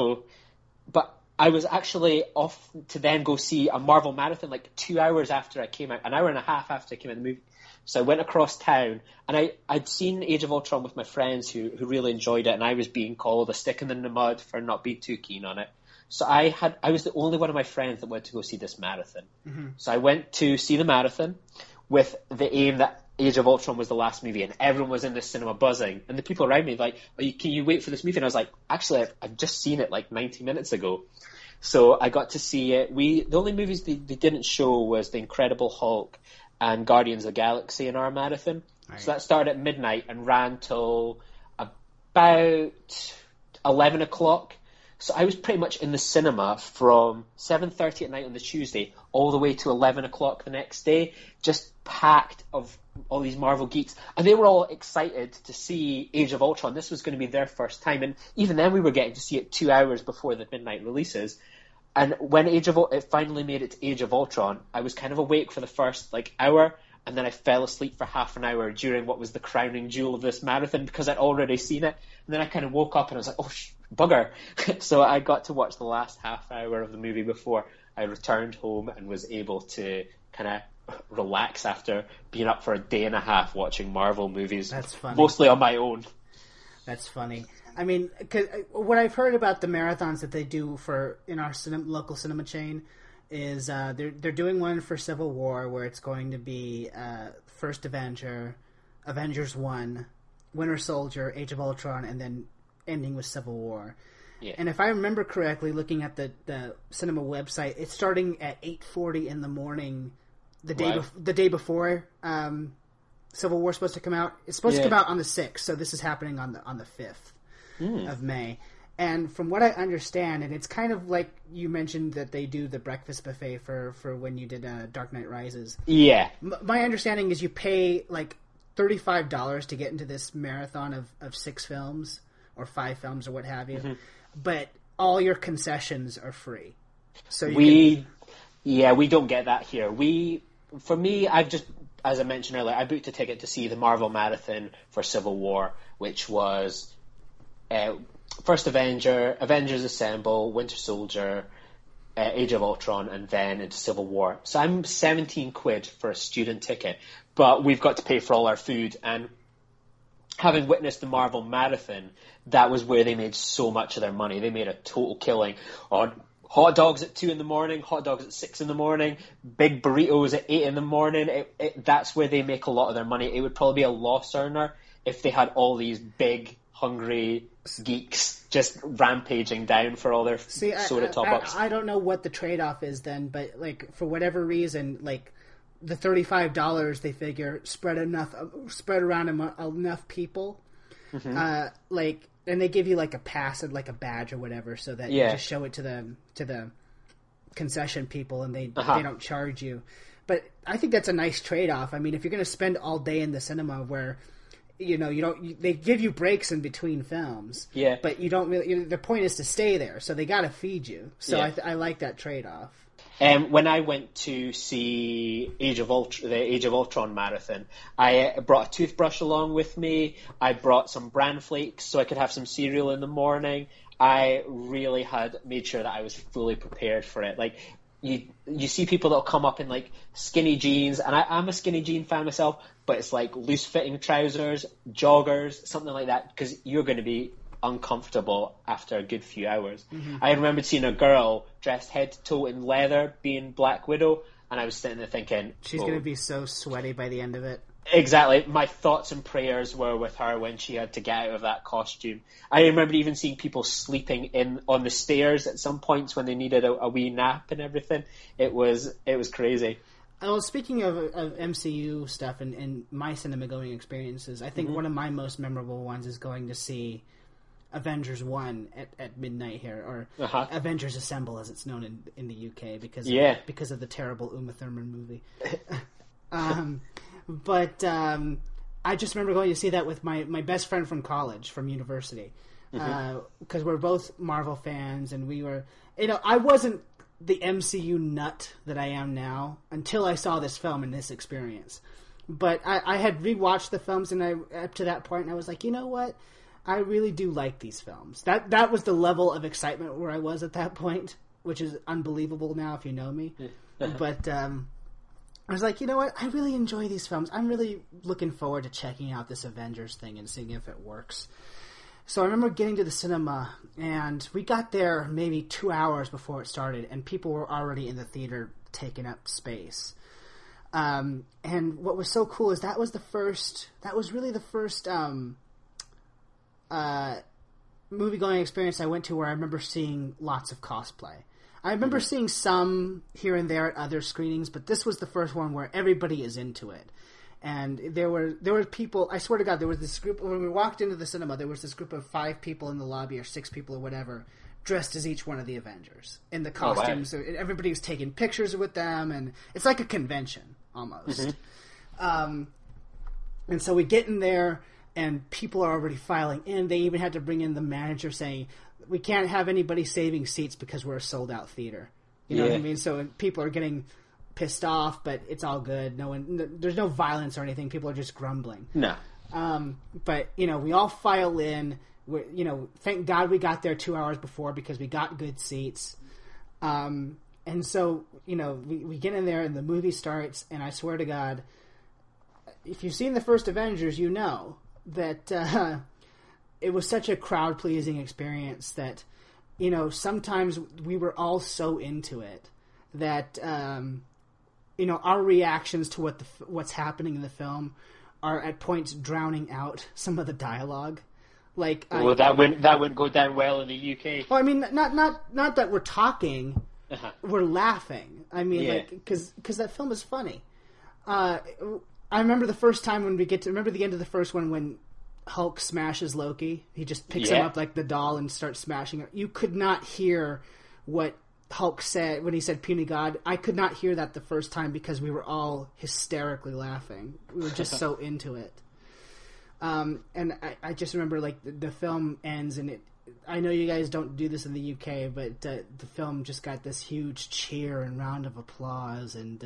but I was actually off to then go see a Marvel Marathon like 2 hours after I came out, an hour and a half after I came out of the movie. So I went across town, and I'd seen Age of Ultron with my friends who really enjoyed it, and I was being called a stick in the mud for not being too keen on it. So I was the only one of my friends that went to go see this marathon. Mm-hmm. So I went to see the marathon with the aim that Age of Ultron was the last movie, and everyone was in the cinema buzzing. And the people around me like, can you wait for this movie? And I was like, actually, I've just seen it like 90 minutes ago. So I got to see it. The only movies they didn't show was The Incredible Hulk and Guardians of the Galaxy in our marathon. Right. So that started at midnight and ran till about 11 o'clock. So I was pretty much in the cinema from 7:30 at night on the Tuesday all the way to 11 o'clock the next day, just packed of all these Marvel geeks. And they were all excited to see Age of Ultron. This was going to be their first time. And even then we were getting to see it 2 hours before the midnight releases. And when it finally made it to Age of Ultron, I was kind of awake for the first hour, and then I fell asleep for half an hour during what was the crowning jewel of this marathon because I'd already seen it. And then I kind of woke up and I was like, bugger. So I got to watch the last half hour of the movie before I returned home and was able to kind of relax after being up for a day and a half watching Marvel movies. That's funny. Mostly on my own. That's funny. I mean, 'cause what I've heard about the marathons that they do in our local cinema chain is they're doing one for Civil War where it's going to be First Avenger, Avengers 1, Winter Soldier, Age of Ultron, and then ending with Civil War. Yeah. And if I remember correctly, looking at the cinema website, it's starting at 8:40 in the morning the day before Civil War is supposed to come out. It's supposed to come out on the 6th, so this is happening on the 5th of May. And from what I understand, and it's kind of like you mentioned that they do the breakfast buffet for when you did Dark Knight Rises. Yeah. My understanding is you pay like $35 to get into this marathon of 6 films or 5 films or what have you, but all your concessions are free. So we don't get that here. For me, I've just, as I mentioned earlier, I booked a ticket to see the Marvel Marathon for Civil War, which was first Avengers Assemble, Winter Soldier, Age of Ultron, and then into Civil War. So I'm 17 quid for a student ticket, but we've got to pay for all our food. And having witnessed the Marvel Marathon, that was where they made so much of their money. They made a total killing on hot dogs at 2 a.m, hot dogs at 6 a.m, big burritos at 8 a.m. That's where they make a lot of their money. It would probably be a loss earner if they had all these big, hungry geeks just rampaging down for all their soda top-ups. I don't know what the trade-off is then, but like for whatever reason, like the $35 they figure spread around enough people, and they give you like a pass and like a badge or whatever, so that you just show it to the concession people, and they don't charge you. But I think that's a nice trade-off. I mean, if you're going to spend all day in the cinema where they give you breaks in between films, but you don't really. The point is to stay there, so they got to feed you. So I like that trade-off. When I went to see the Age of Ultron marathon, I brought a toothbrush along with me. I brought some bran flakes so I could have some cereal in the morning. I really had made sure that I was fully prepared for it. Like you see people that'll come up in like skinny jeans, and I'm a skinny jean fan myself, but it's like loose fitting trousers, joggers, something like that, because you're going to be uncomfortable after a good few hours. I remember seeing a girl dressed head to toe in leather being Black Widow, and I was sitting there thinking, she's going to be so sweaty by the end of it. Exactly. My thoughts and prayers were with her when she had to get out of that costume. I remember even seeing people sleeping on the stairs at some points when they needed a wee nap and everything. It was crazy. Well, speaking of MCU stuff and my cinema going experiences, I think one of my most memorable ones is going to see Avengers 1 at midnight here, or Avengers Assemble as it's known in the UK because of the terrible Uma Thurman movie. But I just remember going to see that with my best friend from college, from university, because we're both Marvel fans, and we were, I wasn't the MCU nut that I am now until I saw this film and this experience. But I had rewatched the films, and up to that point, I was like, you know what? I really do like these films. That was the level of excitement where I was at that point, which is unbelievable now if you know me. But I was like, you know what? I really enjoy these films. I'm really looking forward to checking out this Avengers thing and seeing if it works. So I remember getting to the cinema, and we got there maybe 2 hours before it started, and people were already in the theater taking up space. And what was so cool is that was really the first movie-going experience I went to where I remember seeing lots of cosplay. I remember seeing some here and there at other screenings, but this was the first one where everybody is into it. And there were people, I swear to God, there was this group, when we walked into the cinema, there was this group of 5 people in the lobby, or 6 people or whatever, dressed as each one of the Avengers in the costumes. Oh, wow. Everybody was taking pictures with them, and it's like a convention, almost. And so we get in there, and people are already filing in. They even had to bring in the manager saying, we can't have anybody saving seats because we're a sold-out theater. You know what I mean? So people are getting pissed off, but it's all good. There's no violence or anything. People are just grumbling. No. But, we all file in. Thank God we got there 2 hours before because we got good seats. And so, we get in there and the movie starts, and I swear to God, if you've seen the first Avengers, you know that it was such a crowd-pleasing experience that, sometimes we were all so into it that, our reactions to what's happening in the film are at points drowning out some of the dialogue. Like, that wouldn't go down well in the UK. Well, I mean, not that we're talking, were laughing. I mean, Yeah. like, because that film is funny. I remember the first time when remember the end of the first one when Hulk smashes Loki. He just picks him up like the doll and starts smashing it. You could not hear what Hulk said when he said puny god. I could not hear that the first time because we were all hysterically laughing. We were just so into it. And I just remember, like, the film ends, and I know you guys don't do this in the UK, but the film just got this huge cheer and round of applause, and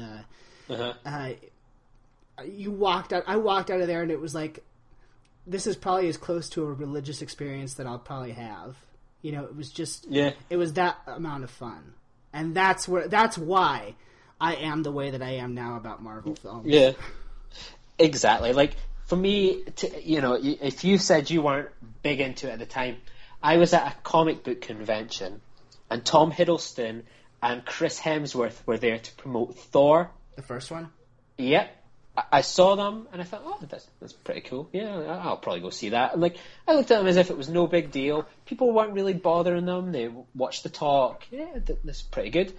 you walked out. I walked out of there, and it was like, this is probably as close to a religious experience that I'll probably have. You know, it was just, it was that amount of fun, and that's why I am the way that I am now about Marvel films. Yeah, exactly. Like, for me, if you said you weren't big into it at the time, I was at a comic book convention, and Tom Hiddleston and Chris Hemsworth were there to promote Thor. The first one? Yep. I saw them, and I thought, oh, that's pretty cool. Yeah, I'll probably go see that. And, like, I looked at them as if it was no big deal. People weren't really bothering them. They watched the talk. Yeah, that's pretty good.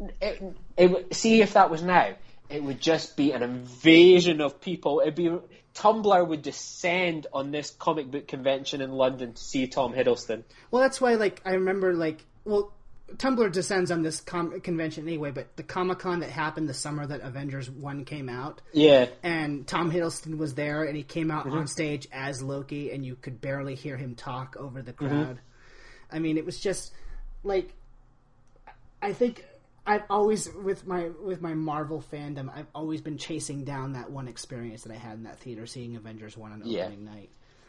See, if that was now, it would just be an invasion of people. Tumblr would descend on this comic book convention in London to see Tom Hiddleston. Well, that's why, like, I remember, like, Tumblr descends on this convention anyway, but the Comic-Con that happened the summer that Avengers 1 came out. Yeah. And Tom Hiddleston was there, and he came out on stage as Loki, and you could barely hear him talk over the crowd. I mean, it was just, like, I think I've always, with my Marvel fandom, I've always been chasing down that one experience that I had in that theater, seeing Avengers 1 on opening night.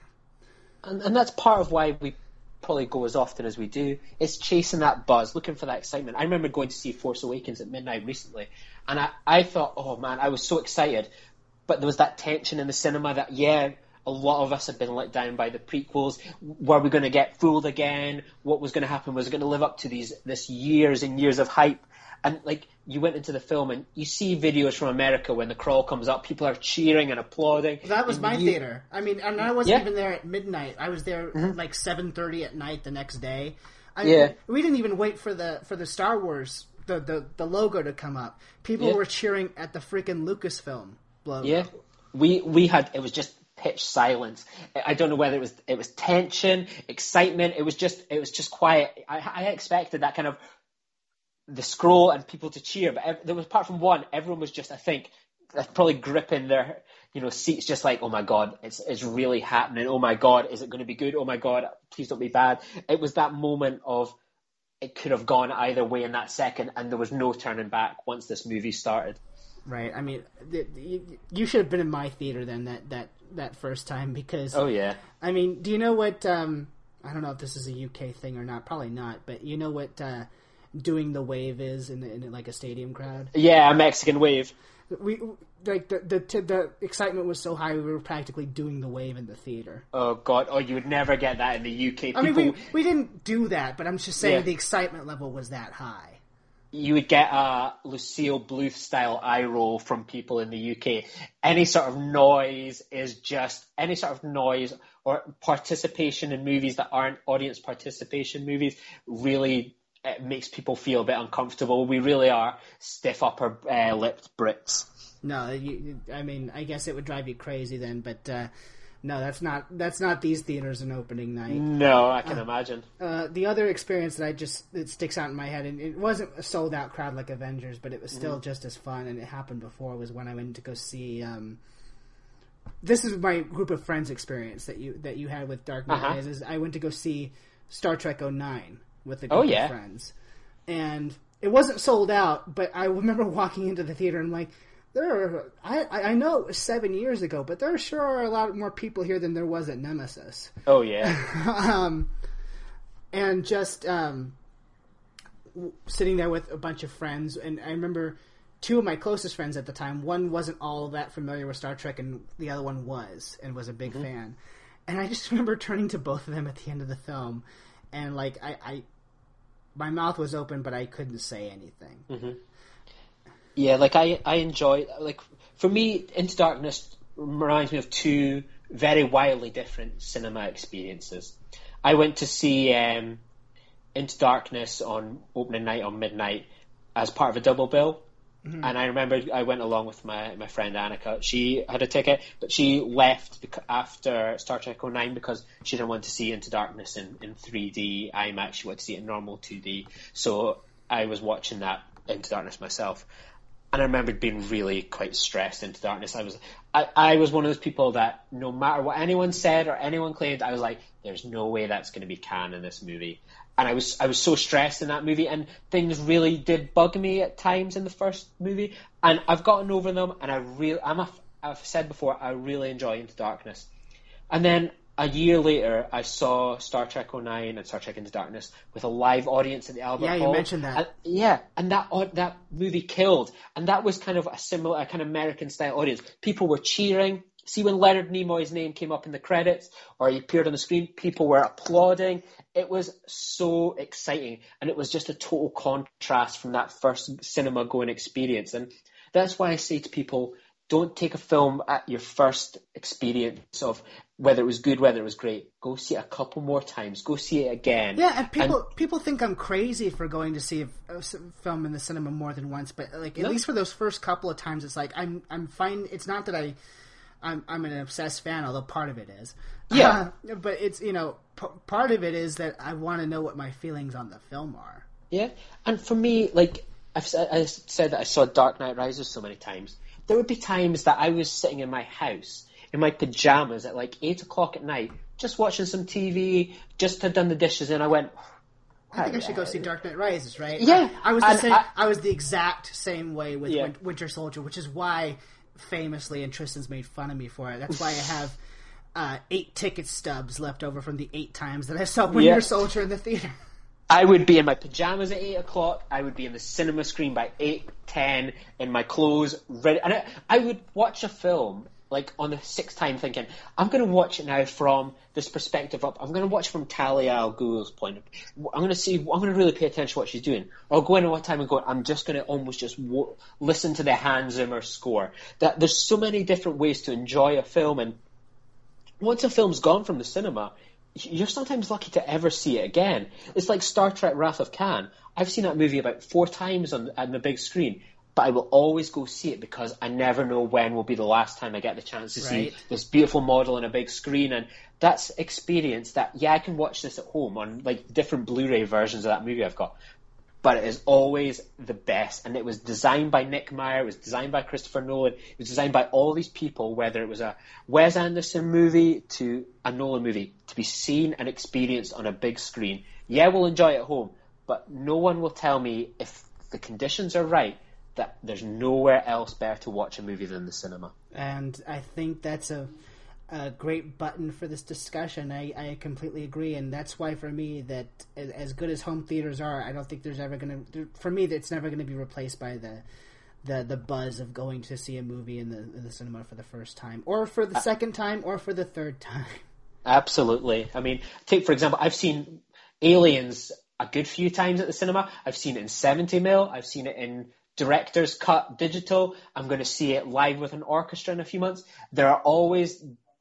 And that's part of why we probably go as often as we do. It's chasing that buzz, looking for that excitement. I remember going to see Force Awakens at midnight recently, and I thought, oh man, I was so excited, but there was that tension in the cinema that, a lot of us had been let down by the prequels. Were we going to get fooled again? What was going to happen? Was it going to live up to this years and years of hype? And, like, you went into the film and you see videos from America when the crawl comes up, people are cheering and applauding. That was my theater. I mean, and I wasn't even there at midnight. I was there at like 7:30 at night the next day. We didn't even wait for the Star Wars the logo to come up. People were cheering at the freaking Lucasfilm logo. Yeah, we had, it was just pitch silence. I don't know whether it was tension, excitement. It was just quiet. I expected that kind of the scroll and people to cheer, but there was, apart from one, everyone was just, I think, probably gripping their seats, just like, oh my god, it's really happening. Oh my god, is it going to be good? Oh my god, please don't be bad. It was that moment of, it could have gone either way in that second, and there was no turning back once this movie started. Right. I mean, you should have been in my theater then that first time, because I mean, do you know what? I don't know if this is a UK thing or not. Probably not. But you know what? Doing the wave is in like a stadium crowd. Yeah, a Mexican wave. We like the excitement was so high we were practically doing the wave in the theater. Oh god! Oh, you would never get that in the UK. People, I mean, we didn't do that, but I'm just saying the excitement level was that high. You would get a Lucille Bluth style eye roll from people in the UK. Any sort of noise or participation in movies that aren't audience participation movies really. It makes people feel a bit uncomfortable. We really are stiff upper lipped Brits. No, I mean, I guess it would drive you crazy then, but no, that's not these theaters on opening night. No, I can imagine. The other experience that sticks out in my head, and it wasn't a sold out crowd like Avengers, but it was still just as fun, and it happened before, was when I went to go see. This is my group of friends experience that you had with Dark Knight Rises. I went to go see Star Trek 09. With a group of friends. And it wasn't sold out, but I remember walking into the theater and I'm like, I know it was 7 years ago, but there sure are a lot more people here than there was at Nemesis. Oh, yeah. And just sitting there with a bunch of friends, and I remember two of my closest friends at the time, one wasn't all that familiar with Star Trek, and the other one was a big fan. And I just remember turning to both of them at the end of the film, and, like, my mouth was open, but I couldn't say anything. Mm-hmm. Yeah, like, I enjoy, like, for me, Into Darkness reminds me of two very wildly different cinema experiences. I went to see Into Darkness on opening night on midnight as part of a double bill. And I remember I went along with my friend Annika. She had a ticket, but she left after Star Trek 09 because she didn't want to see Into Darkness in 3D IMAX. She wanted to see it in normal 2D. So I was watching that Into Darkness myself. And I remember being really quite stressed Into Darkness. I was one of those people that no matter what anyone said or anyone claimed, I was like, there's no way that's going to be canon, this movie. And I was so stressed in that movie, and things really did bug me at times in the first movie. And I've gotten over them, and I've said before, I really enjoy Into Darkness. And then a year later, I saw Star Trek 09 and Star Trek Into Darkness with a live audience at the Albert Hall. Yeah, you mentioned that. And that movie killed. And that was kind of a similar, kind of American-style audience. People were cheering. See, when Leonard Nimoy's name came up in the credits or he appeared on the screen, people were applauding. It was so exciting, and it was just a total contrast from that first cinema-going experience. And that's why I say to people, don't take a film at your first experience of whether it was good, whether it was great. Go see it a couple more times. Go see it again. Yeah, and people think I'm crazy for going to see a film in the cinema more than once, but like at least for those first couple of times, it's like I'm fine. It's not that I'm an obsessed fan, although part of it is. Yeah. But it's, part of it is that I want to know what my feelings on the film are. Yeah. And for me, like I said that I saw Dark Knight Rises so many times. There would be times that I was sitting in my house in my pajamas at like 8 o'clock at night, just watching some TV, just had done the dishes, and I went, I think I should go see Dark Knight Rises, right? Yeah. I was the exact same way with Winter Soldier, which is why famously, and Tristan's made fun of me for it. That's why I have 8 ticket stubs left over from the 8 times that I saw Winter Soldier in the theater. I would be in my pajamas at 8 o'clock. I would be in the cinema screen by 8:10 in my clothes, ready. And I would watch a film like on the 6th time, thinking, I'm going to watch it now from this perspective up. I'm going to watch from Talia al Ghul's point of view. I'm going to really pay attention to what she's doing. Or go in at one time and go, I'm just going to almost just listen to the Hans Zimmer score. That there's so many different ways to enjoy a film, and once a film's gone from the cinema, you're sometimes lucky to ever see it again. It's like Star Trek Wrath of Khan. I've seen that movie about 4 times on the big screen, but I will always go see it because I never know when will be the last time I get the chance to see this beautiful model on a big screen. And that's experience that, I can watch this at home on like different Blu-ray versions of that movie I've got, but it is always the best. And it was designed by Nick Meyer, it was designed by Christopher Nolan, it was designed by all these people, whether it was a Wes Anderson movie to a Nolan movie, to be seen and experienced on a big screen. Yeah, we'll enjoy it at home, but no one will tell me, if the conditions are right, that there's nowhere else better to watch a movie than the cinema. And I think that's a great button for this discussion. I completely agree, and that's why for me that as good as home theaters are, I don't think there's ever going to, for me, it's never going to be replaced by the buzz of going to see a movie in the cinema for the first time, or for the second time, or for the third time. Absolutely. I mean, take for example, I've seen Aliens a good few times at the cinema. I've seen it in 70mm. I've seen it in director's cut digital. I'm going to see it live with an orchestra in a few months. There are always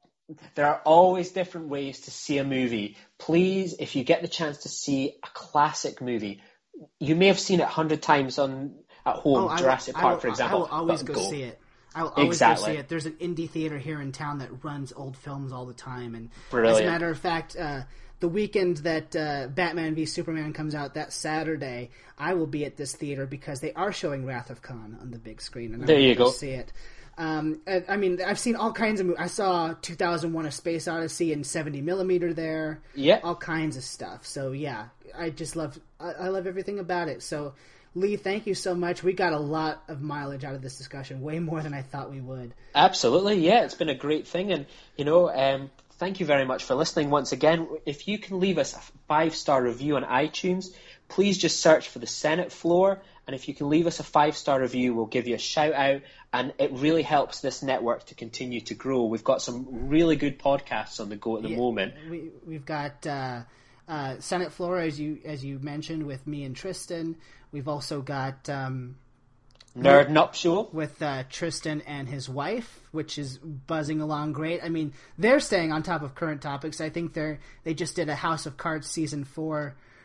different ways to see a movie. Please, if you get the chance to see a classic movie, you may have seen it 100 times at home. Jurassic Park, for example. I will always go see it. I will always go see it. There's an indie theater here in town that runs old films all the time, and Brilliant. As a matter of fact, the weekend that Batman v Superman comes out, that Saturday, I will be at this theater because they are showing Wrath of Khan on the big screen, and I'm going to see it. I mean, I've seen all kinds of movies. I saw 2001: A Space Odyssey in 70mm there. Yeah, all kinds of stuff. So yeah, I just love everything about it. So Lee, thank you so much. We got a lot of mileage out of this discussion, way more than I thought we would. Absolutely, yeah, it's been a great thing, and thank you very much for listening once again. If you can leave us a 5-star review on iTunes, please just search for The Senate Floor, and if you can leave us a 5-star review, we'll give you a shout out, and it really helps this network to continue to grow. We've got some really good podcasts on the go at the moment. We've got Senate Floor, as you mentioned, with me and Tristan. We've also got Nerd Nuptial with Tristan and his wife, which is buzzing along great. I mean, they're staying on top of current topics. I think they just did a House of Cards season 4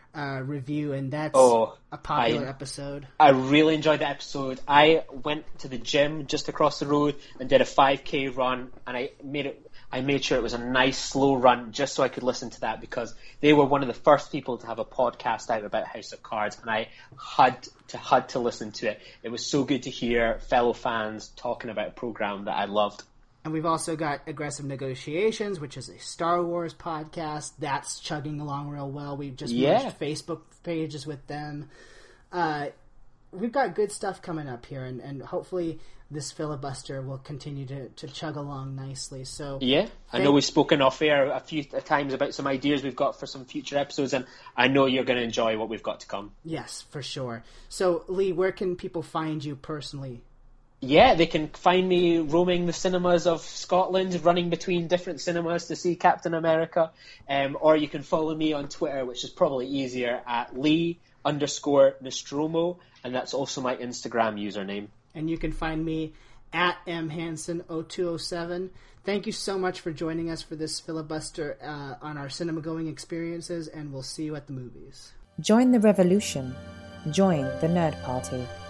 review, and that's a popular episode. I really enjoyed the episode. I went to the gym just across the road and did a 5K run, and I made sure it was a nice slow run just so I could listen to that, because they were one of the first people to have a podcast out about House of Cards, and I had to listen to it. It was so good to hear fellow fans talking about a program that I loved. And we've also got Aggressive Negotiations, which is a Star Wars podcast. That's chugging along real well. We've just merged Facebook pages with them. We've got good stuff coming up here, and hopefully this filibuster will continue to chug along nicely. So yeah, I know we've spoken off air a few times about some ideas we've got for some future episodes, and I know you're going to enjoy what we've got to come. Yes, for sure. So Lee, where can people find you personally? Yeah, they can find me roaming the cinemas of Scotland, running between different cinemas to see Captain America. Or you can follow me on Twitter, which is probably easier, at Lee_Nostromo, and that's also my Instagram username. And you can find me at mhanson0207. Thank you so much for joining us for this filibuster on our cinema-going experiences, and we'll see you at the movies. Join the revolution. Join the Nerd Party.